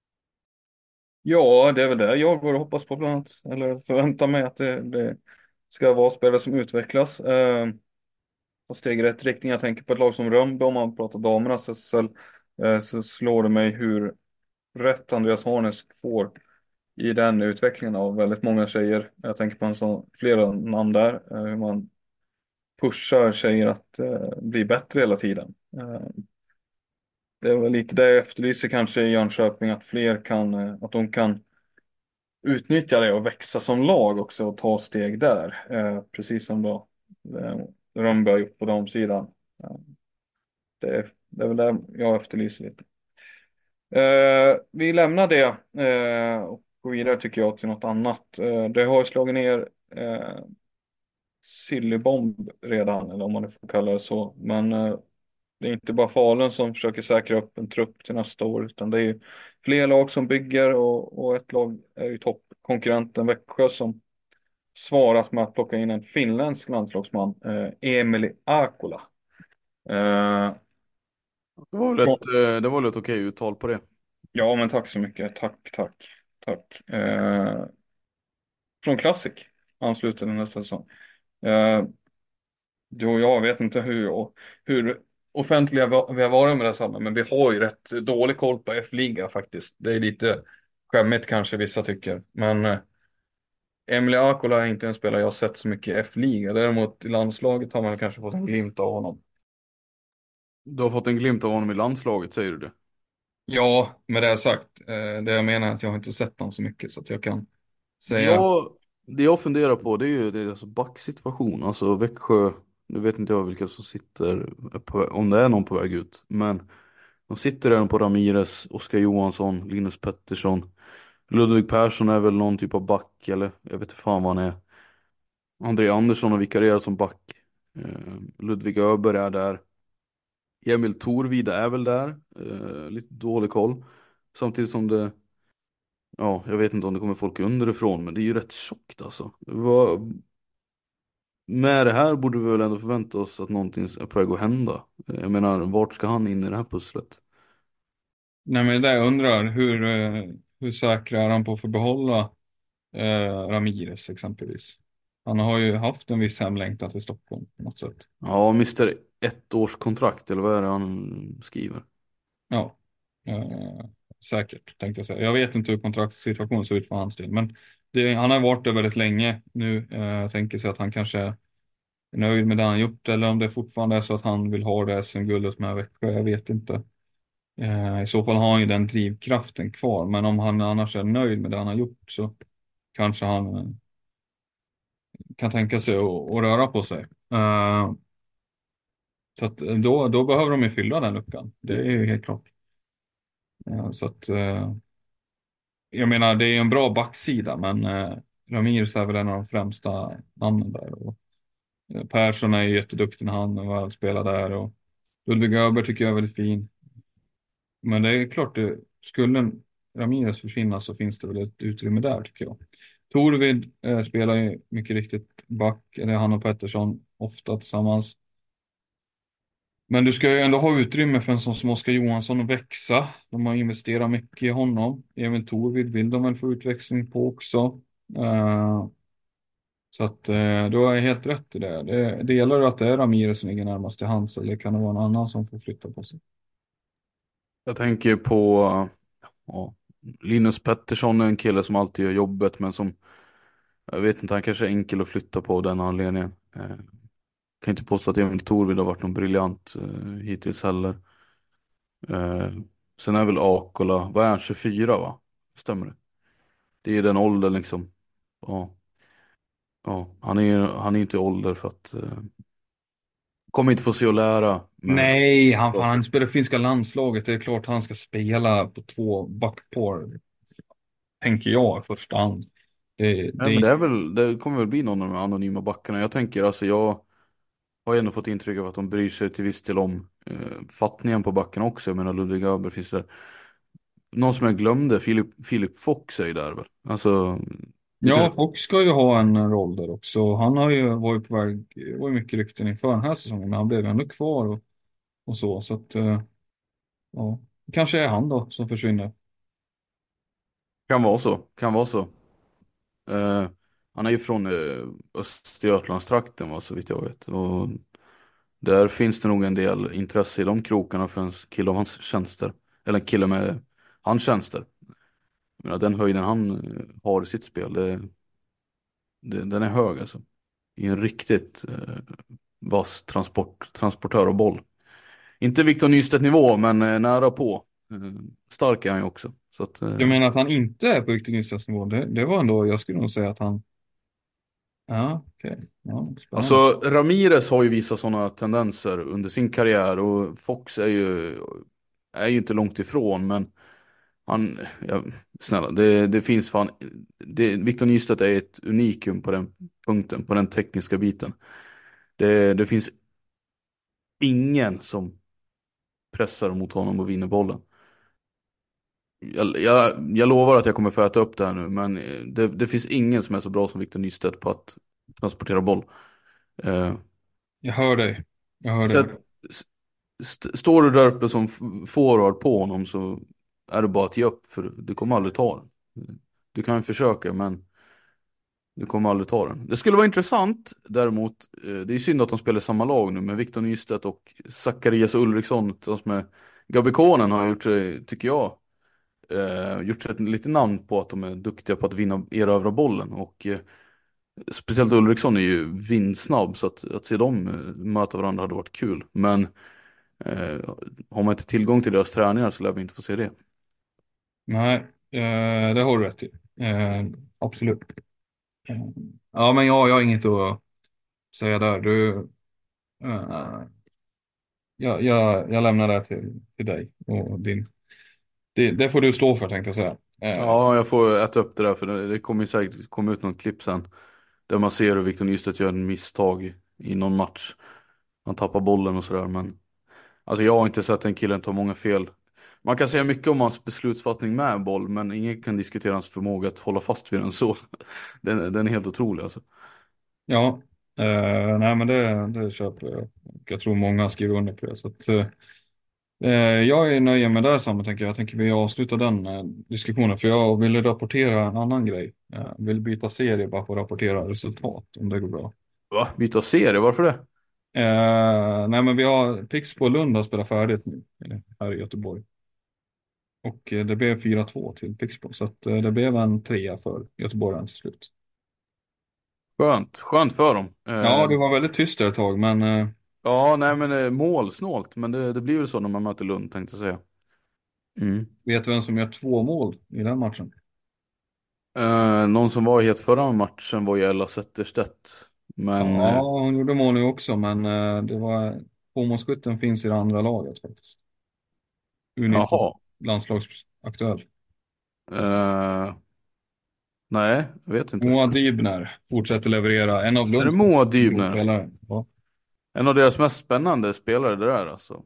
[SPEAKER 7] Ja, det är väl det jag går och hoppas på bland annat. Eller förväntar mig att det, det ska vara spelare som utvecklas. Eh, och steg i rätt riktning. Jag tänker på ett lag som Rönnby, om man pratar damernas S S L. Eh, så slår det mig hur rätt Andreas Harnes får i den utvecklingen av väldigt många tjejer. Jag tänker på en sån, flera namn där. Eh, hur man pushar tjejer att eh, bli bättre hela tiden. Eh, det är väl lite det jag efterlyser kanske i Jönköping, att fler kan, eh, att de kan utnyttja det och växa som lag också och ta steg där. Eh, precis som då eh, Rönnby har gjort på de sidan. Eh, det, är, det är väl det jag efterlyser lite. Eh, vi lämnar det eh, och går vidare tycker jag till något annat. Eh, det har slagit ner eh, Sillybomb redan, eller om man får kalla det så. Men eh, det är inte bara Falun som försöker säkra upp en trupp till nästa år, utan det är ju fler lag som bygger, och, och ett lag är ju toppkonkurrenten Växjö som svarat med att plocka in en finländsk landslagsman, eh, Emeli Akula. Eh,
[SPEAKER 6] Det var väl
[SPEAKER 7] från,
[SPEAKER 6] ett, eh, det var väl ett okej uttal på det.
[SPEAKER 7] ja, men tack så mycket. Tack, tack, tack. Eh, från Classic anslutade nästa säsong. Eh, du och jag vet inte hur, och, hur offentliga vi vi har varit med det samma, men vi har ju rätt dålig koll på F-liga faktiskt. Det är lite skämmigt kanske vissa tycker, men eh, Emily Akola är inte en spelare jag har sett så mycket i F-liga. Däremot i landslaget har man kanske fått en glimt av honom.
[SPEAKER 6] Du har fått en glimt av honom i landslaget, säger du det?
[SPEAKER 7] Ja, med det sagt, eh, det jag menar är att jag har inte sett honom så mycket så att jag kan säga.
[SPEAKER 6] Ja, det jag funderar på det är ju det är alltså backsituation. Alltså Växjö, nu vet inte jag vilka som sitter, på, om det är någon på väg ut. Men de sitter redan på Ramirez, Oskar Johansson, Linus Pettersson. Ludvig Persson är väl någon typ av back, eller jag vet inte fan vad han är. André Andersson har vikarierat som back. Eh, Ludvig Öberg är där. Emil Torvida är väl där. Eh, lite dålig koll. Samtidigt som det, ja, jag vet inte om det kommer folk underifrån, men det är ju rätt tjockt alltså. Vad, med det här borde vi väl ändå förvänta oss att någonting är på väg att hända. Jag menar, vart ska han in i det här pusslet?
[SPEAKER 7] Nej, men det jag undrar, hur, eh, hur säker är han på att få behålla eh, Ramirez exempelvis? Han har ju haft en viss hemlängtan till Stockholm på något sätt.
[SPEAKER 6] Ja, mister ett års kontrakt, eller vad är det han skriver?
[SPEAKER 7] Ja, eh, säkert tänkte jag säga. Jag vet inte hur kontraktssituationen ser ut för hans del, men det, han har varit där väldigt länge nu. Eh, jag tänker sig att han kanske är nöjd med det han gjort, eller om det fortfarande är så att han vill ha det S M-guldet med Växjö, jag vet inte. Eh, I så fall har han ju den drivkraften kvar, men om han annars är nöjd med det han har gjort så kanske han eh, kan tänka sig att, att röra på sig. Eh, så att då, då behöver de ju fylla den luckan, det är ju helt klart. Eh, så att eh, jag menar, det är en bra backsida, men eh, Ramirez är väl en av de främsta namnen där. Och, eh, Persson är ju jätteduktig när han väl spelar där, och Ludvig Öberg tycker jag är väldigt fin. Men det är klart, det, skulle Ramirez försvinna så finns det väl ett utrymme där tycker jag. Torvid eh, spelar ju mycket riktigt back, eller han och Pettersson ofta tillsammans. Men du ska ju ändå ha utrymme för en sån som Oskar Johansson att växa. De har investerat mycket i honom. Även Torvid vill de väl få utväxling på också. Uh, så att uh, du har helt rätt i det. det. Delar du att det är Ramirez som ligger närmast till hands, eller kan det vara en annan som får flytta på sig?
[SPEAKER 6] Jag tänker på ja, Linus Pettersson är en kille som alltid gör jobbet, men som, jag vet inte, han kanske är enkel att flytta på av den anledningen. Eh, kan inte påstå att Emil Torvid har varit någon briljant eh, hittills heller. Eh, sen är väl Akola, vad är han, tjugofyra va? Stämmer det? Det är den åldern liksom. Ja, ja han är han är inte i ålder för att eh, kommer inte få se och lära. Men
[SPEAKER 7] Nej, han, fan, han spelar finska landslaget. Det är klart han ska spela på två backpar, tänker jag i första hand. Det,
[SPEAKER 6] nej,
[SPEAKER 7] det,
[SPEAKER 6] men det är väl, det kommer väl bli någon av de anonyma backarna. Jag tänker alltså jag har jag ändå fått intryck av att de bryr sig till viss del om eh, fattningen på backen också. Jag menar Ludvig Öberg finns där. Någon som jag glömde, Filip, Filip Fox är ju där väl? Alltså, du
[SPEAKER 7] Ja,
[SPEAKER 6] kanske...
[SPEAKER 7] Fox ska ju ha en roll där också. Han har ju varit på väg, det var ju mycket rykten inför den här säsongen, men han blev ändå kvar och, och så. Så att, eh, ja, det kanske är han då som försvinner.
[SPEAKER 6] Kan vara så, kan vara så. Eh, han är ju från eh, Östergötlandstrakten va, så vitt jag vet. Och där finns det nog en del intresse i de krokarna för en kille av hans tjänster. Eller en kille med hans tjänster. Jag menar, den höjden han eh, har i sitt spel, det, det, den är hög alltså. I en riktigt eh, vass transport, transportör av boll. Inte Victor Nystedt-nivå, men eh, nära på. Eh, stark är han ju också. Så att, eh,
[SPEAKER 7] Jag menar att han inte är på riktigt nivå. Det, det var ändå, jag skulle nog säga att han, ja, okej, ja, spännande.
[SPEAKER 6] Alltså Ramirez har ju visat sådana tendenser under sin karriär och Fox är ju, är ju inte långt ifrån, men han, ja, snälla, det, det finns fan, det, Victor Nystedt är ett unikum på den punkten, på den tekniska biten. Det, det finns ingen som pressar mot honom och vinner bollen. Jag, jag, jag lovar att jag kommer få äta upp det här nu, men det, det finns ingen som är så bra som Victor Nystedt på att transportera boll. Eh,
[SPEAKER 7] Jag hör dig, jag hör
[SPEAKER 6] så
[SPEAKER 7] dig.
[SPEAKER 6] att, st- står du där uppe som f- forward på honom så är det bara att ge upp, för du kommer aldrig ta den. Du kan ju försöka, men du kommer aldrig ta den. Det skulle vara intressant däremot, eh, det är synd att de spelar i samma lag nu, men Victor Nystedt och Zacharias Ulriksson tillsammans med Gabi Konen har gjort sig, tycker jag, eh, gjort sig ett litet namn på att de är duktiga på att vinna, erövra bollen, och eh, speciellt Ulriksson är ju vindsnabb, så att, att se dem eh, möta varandra hade varit kul, men eh, har man inte tillgång till deras träningar så lär vi inte få se det.
[SPEAKER 7] Nej, eh, det har du rätt i. Eh, absolut. Eh, ja, men jag, jag har inget att säga där. Du, eh, jag, jag, jag lämnar det till, till dig och din. Det, det får du stå för, tänkte jag säga. Eh,
[SPEAKER 6] Ja, jag får äta upp det där, för det, det kommer ju säkert komma ut något klipp sen där man ser hur Victor Nystedt gör en misstag i någon match. Han tappar bollen och sådär, men alltså jag har inte sett en killen ta många fel. Man kan säga mycket om hans beslutsfattning med boll, men ingen kan diskutera hans förmåga att hålla fast vid den så. Den, den är helt otrolig alltså.
[SPEAKER 7] ja, eh, nej men det, det köper jag. Och jag tror många skriver under på det. Så att, eh, eh, jag är nöjd med det samma, tänker jag. Jag tänker vi avslutar den eh, diskussionen. För jag vill rapportera en annan grej. Eh, vill byta serie bara för att rapportera resultat, om det går bra.
[SPEAKER 6] Va? Byta serie, varför det?
[SPEAKER 7] Eh, nej men vi har Pixbo och Lund har spelat färdigt nu eh, här i Göteborg. Och eh, det blev fyra två till Pixbo. Så att, eh, det blev en trea för Göteborg till slut.
[SPEAKER 6] Skönt, skönt för dem.
[SPEAKER 7] Ja,
[SPEAKER 6] Eh,
[SPEAKER 7] det var väldigt tyst där ett tag, men eh,
[SPEAKER 6] ja, nej men eh, målsnålt, men det, det blir väl så när man möter Lund, tänkte jag säga. Mm.
[SPEAKER 7] vet du vem som gör två mål i den matchen?
[SPEAKER 6] Eh, någon som var het förra matchen var ju Ella Zetterstedt. Men
[SPEAKER 7] Ja,
[SPEAKER 6] eh,
[SPEAKER 7] hon gjorde mål nu också, men eh, det var tvåmålsskytten finns i det andra laget faktiskt. U nitton,
[SPEAKER 6] jaha.
[SPEAKER 7] landslagsaktuell.
[SPEAKER 6] Eh, nej, jag vet inte.
[SPEAKER 7] Moa Dybner fortsätter leverera. En av
[SPEAKER 6] Är det
[SPEAKER 7] Lunds
[SPEAKER 6] Moa Dybner?
[SPEAKER 7] spelare. Ja.
[SPEAKER 6] En av deras mest spännande spelare det där alltså.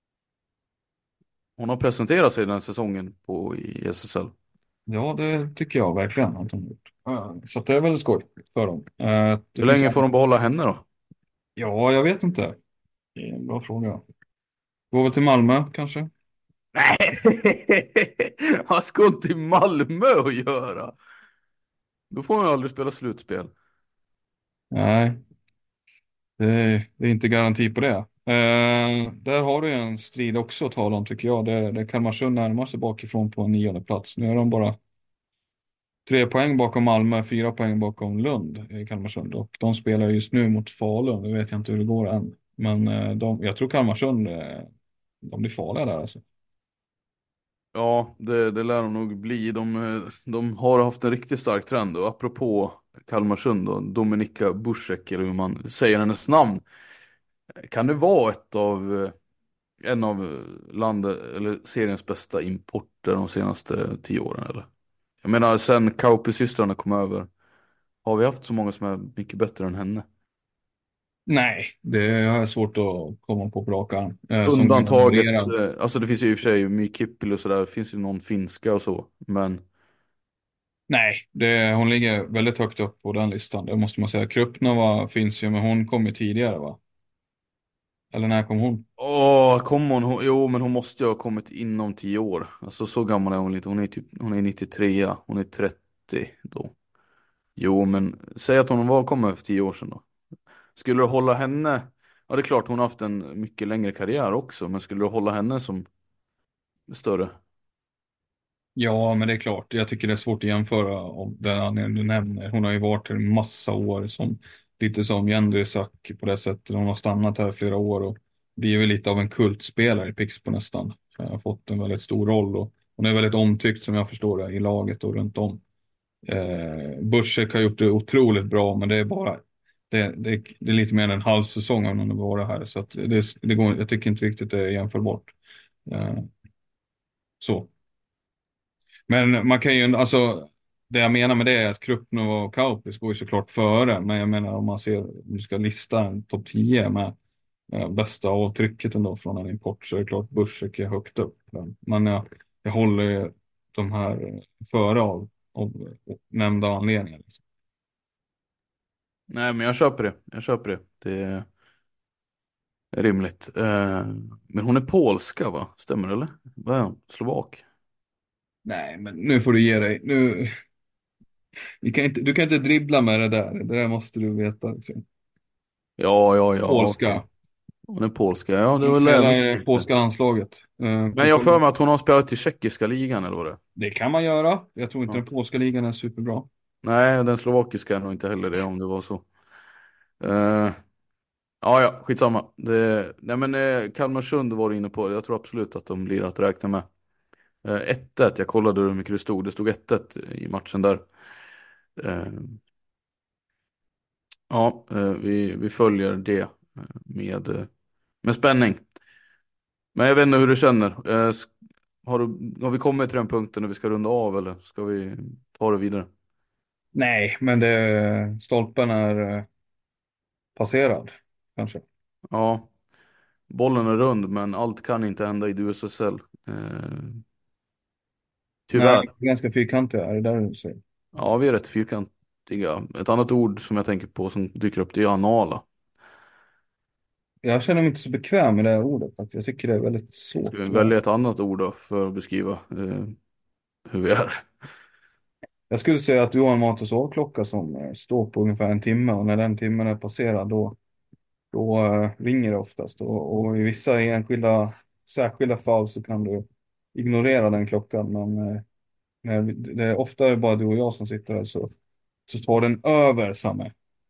[SPEAKER 6] Hon har presenterat sig den här säsongen på, i S S L.
[SPEAKER 7] ja, det tycker jag verkligen att hon gjort. Ja, så att det är väl skoj för dem. Eh, det
[SPEAKER 6] Hur
[SPEAKER 7] finns
[SPEAKER 6] länge
[SPEAKER 7] en-
[SPEAKER 6] får de behålla henne då?
[SPEAKER 7] Ja, jag vet inte. Det är en bra fråga. Går väl till Malmö kanske?
[SPEAKER 6] Nej, han ska inte till Malmö att göra. Då får han ju aldrig spela slutspel.
[SPEAKER 7] Nej, det är, det är inte garanti på det. Eh, där har du en strid också att tala om tycker jag. Det, det Kalmarsund närmar sig bakifrån på en nionde plats. Nu är de bara tre poäng bakom Malmö, fyra poäng bakom Lund i Kalmarsund. Och de spelar just nu mot Falun. Nu vet jag inte hur det går än. Men eh, de, jag tror Kalmarsund, eh, de blir farliga där alltså.
[SPEAKER 6] Ja, det, det lär de nog bli. De, eh, de har haft en riktigt stark trend. Och apropå Kalmarsund och Dominika Buschek, eller hur man säger hennes namn. Kan det vara ett av, eh, en av landet, eller seriens bästa importer de senaste tio åren, eller? Jag menar, sen Kauppi-systrarna kom över, har vi haft så många som är mycket bättre än henne?
[SPEAKER 7] Nej, det har jag svårt att komma på på rak arm. Eh, som gammal
[SPEAKER 6] Undantaget,
[SPEAKER 7] numrerad.
[SPEAKER 6] eh, alltså det finns ju i och för sig My Kippil och sådär, det finns ju någon finska och så, men
[SPEAKER 7] Nej, det, hon ligger väldigt högt upp på den listan. Det måste man säga. Krupnova finns ju, men hon kom ju tidigare va? Eller när kom hon?
[SPEAKER 6] åh, kom hon? Hon- Jo, men hon måste ju ha kommit inom tio år. Alltså så gammal är hon inte. Hon är typ, hon är nittiotre, hon är trettio då. Jo, men säg att hon var kommit för tio år sedan då. Skulle du hålla henne, ja det är klart hon har haft en mycket längre karriär också, men skulle du hålla henne som större?
[SPEAKER 7] Ja, men det är klart. Jag tycker det är svårt att jämföra om den anledningen du nämner. Hon har ju varit här en massa år som lite som Jendrisak på det sättet. Hon har stannat här i flera år och blir väl lite av en kultspelare i Pixbo nästan. Hon har fått en väldigt stor roll och hon är väldigt omtyckt som jag förstår det i laget och runt om. Eh, Buschek har gjort det otroligt bra, men det är bara det, det, det är lite mer än en halv säsong om hon har varit här. Så att det, det går, jag tycker inte riktigt det är jämförbart. Eh, så. Men man kan ju, alltså, det jag menar med det är att Krupnov och Kaupis går ju såklart före. Men jag menar om man ser, om du ska lista en topp tio med eh, bästa avtrycket ändå från en import så är det klart Buschek är högt upp. Men jag, jag håller ju de här före av, av nämnda anledningar. Liksom.
[SPEAKER 6] Nej, men jag köper det. Jag köper det. Det är rimligt. Eh, men hon är polska va? Stämmer det eller? Vad är hon? Slovak?
[SPEAKER 7] Nej, men nu får du ge dig. Nu, vi kan inte, du kan inte dribbla med det där. Det där måste du veta. Liksom.
[SPEAKER 6] Ja, ja, ja, okej.
[SPEAKER 7] Polska.
[SPEAKER 6] Hon är polska, ja det
[SPEAKER 7] Hon
[SPEAKER 6] var
[SPEAKER 7] spelar
[SPEAKER 6] lätt.
[SPEAKER 7] i det polska landslaget. Eh,
[SPEAKER 6] Men jag har för mig att hon har spelat i tjeckiska ligan eller vad det är.
[SPEAKER 7] Det kan man göra. Jag tror inte
[SPEAKER 6] Ja.
[SPEAKER 7] den polska ligan är superbra.
[SPEAKER 6] Nej, den slovakiska är nog inte heller det om det var så. Uh, ja, ja, skitsamma. Det, nej men uh, Kalmarsund var du inne på. Jag tror absolut att de blir att räkna med. Uh, ett ett, jag kollade hur mycket det stod. Det stod ett ett i matchen där. Uh, ja, uh, vi, vi följer det uh, med, uh, med spänning. Men jag vet inte hur du känner. Uh, sk- har, du, har vi kommit till den punkten när vi ska runda av eller ska vi ta det vidare?
[SPEAKER 7] Nej, men det, stolpen är eh, passerad. Kanske.
[SPEAKER 6] Ja, bollen är rund men allt kan inte hända i U S S L. Eh, tyvärr.
[SPEAKER 7] Nej, ganska fyrkantiga. Är det där du säger?
[SPEAKER 6] Ja, vi är rätt fyrkantiga. Ett annat ord som jag tänker på som dyker upp det är anala.
[SPEAKER 7] Jag känner mig inte så bekväm med det här ordet. Faktiskt. Jag tycker det är väldigt
[SPEAKER 6] Ska vi
[SPEAKER 7] svårt.
[SPEAKER 6] välja ett annat ord då för att beskriva eh, hur vi är?
[SPEAKER 7] Jag skulle säga att du har en mat och sovklocka som eh, står på ungefär en timme och när den timmen är passerad då, då eh, ringer det oftast. Och, och i vissa enskilda, särskilda fall så kan du ignorera den klockan. Men eh, när vi- det är ofta bara du och jag som sitter här så, så tar den över Samme.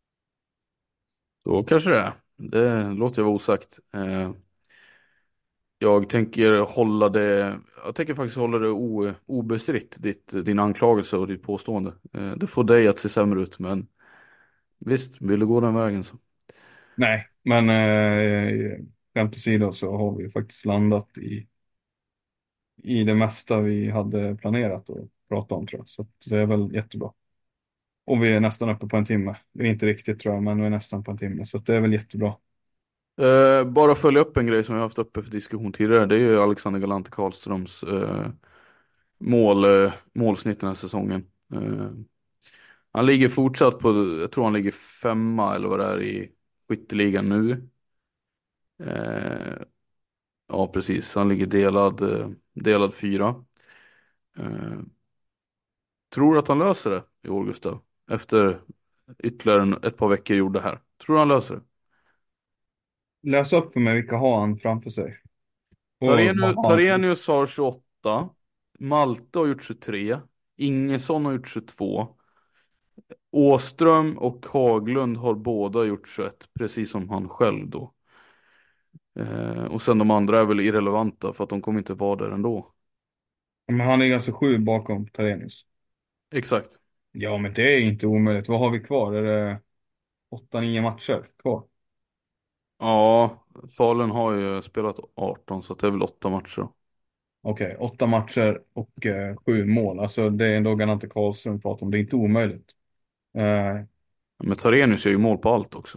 [SPEAKER 6] Så kanske det är. Det låter jag vara osagt. Eh, jag tänker hålla det, jag tänker faktiskt hålla det o, obestritt, ditt, din anklagelse och ditt påstående. Eh, det får dig att se sämre ut, men visst, vill du gå den vägen så.
[SPEAKER 7] Nej, men eh, skämt åsido så har vi faktiskt landat i, i det mesta vi hade planerat att prata om tror jag. Så att det är väl jättebra. Och vi är nästan uppe på en timme. Vi är inte riktigt tror jag, men vi är nästan på en timme. Så att det är väl jättebra.
[SPEAKER 6] Eh, bara följa upp en grej som vi har haft uppe för diskussion tidigare. Det är ju Alexander Galante Karlströms eh, mål, eh, målsnitt den här säsongen. Eh, han ligger fortsatt på, jag tror han ligger femma eller vad det är i skytteligan nu. Eh, ja, precis. Han ligger delad, eh, delad fyra. Eh, tror du att han löser det i år, Gustav? Efter ytterligare en- ett par veckor gjorde här. Tror du han löser det?
[SPEAKER 7] Läs upp för mig vilka har han framför sig. Och vad
[SPEAKER 6] Tarenu-
[SPEAKER 7] har han som-
[SPEAKER 6] Tarenius har tjugoåtta. Malte har gjort tjugotre. Ingesson har gjort tjugotvå. Åström och Haglund har båda gjort tjugoett, precis som han själv då. Eh, och sen de andra är väl irrelevanta för att de kommer inte vara där ändå.
[SPEAKER 7] Men han är alltså sju bakom Tarenius.
[SPEAKER 6] Exakt.
[SPEAKER 7] Ja, men det är inte omöjligt. Vad har vi kvar? Är det åtta, nio matcher kvar?
[SPEAKER 6] Ja, Falun har ju spelat arton så det är väl åtta matcher då.
[SPEAKER 7] Okej, åtta matcher och eh, sju mål. Alltså det är ändå Galante Karlström pratar om. Det är inte omöjligt. Eh,
[SPEAKER 6] Men Tarenius gör ju mål på allt också.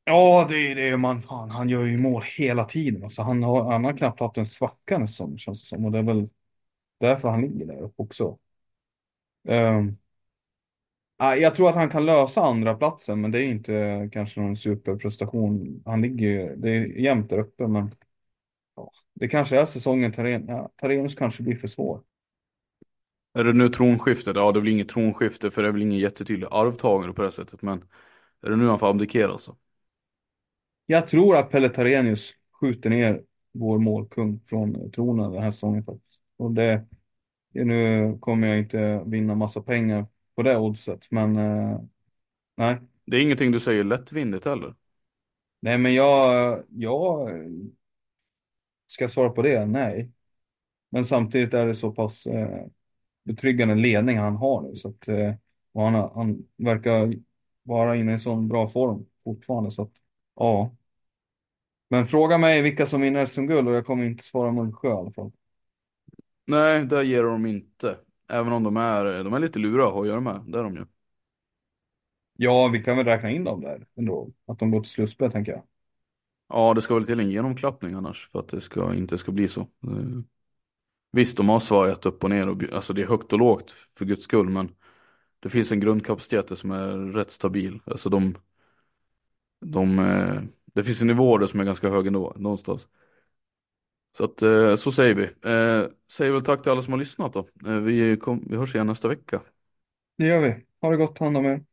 [SPEAKER 7] Ja, det är det man, fan, han gör ju mål hela tiden. Alltså, han har, han har knappt haft en svacka nästan, känns det som. Och det är väl därför han ligger där uppe också. Um, jag tror att han kan lösa andra platsen, men det är inte kanske någon superprestation. Han ligger ju, det är jämnt där uppe, men ja, det kanske är säsongen. Taren, ja, Tarenius kanske blir för svår.
[SPEAKER 6] Är det nu tronskiftet? Ja, det blir inget tronskifte för det är väl ingen jättetydlig arvtagare på det sättet. Men är det nu han får abdikera så?
[SPEAKER 7] Jag tror att Pelle Tarenius skjuter ner vår målkung från tronen den här säsongen faktiskt. Och det, nu kommer jag inte vinna massa pengar på det oddset, men eh, nej.
[SPEAKER 6] Det är ingenting du säger lättvindigt heller.
[SPEAKER 7] Nej, men jag, jag ska svara på det, nej. Men samtidigt är det så pass eh, betryggande ledning han har nu. Så att, eh, och han, har- han verkar vara inne i en sån bra form fortfarande. Så att, ja. Men fråga mig vilka som vinner S M-guld och jag kommer inte svara Mullsjö i alla fall.
[SPEAKER 6] Nej, där ger de inte. Även om de är, de är lite luriga att göra med. Det är de ju.
[SPEAKER 7] Ja, vi kan väl räkna in dem där ändå. Att de går till slutspel, tänker jag.
[SPEAKER 6] Ja, det ska väl till en genomklappning annars för att det ska, inte ska bli så. Eh, Visst, de har svajat upp och ner och bj- alltså det är högt och lågt för guds skull, men det finns en grundkapacitet där som är rätt stabil. Alltså de, de eh, det finns en nivå där som är ganska hög ändå, någonstans. Så att, eh, så säger vi. Eh, säger väl tack till alla som har lyssnat då. Eh, vi, kom, vi hörs igen nästa vecka.
[SPEAKER 7] Det gör vi. Ha det gott, hand om er.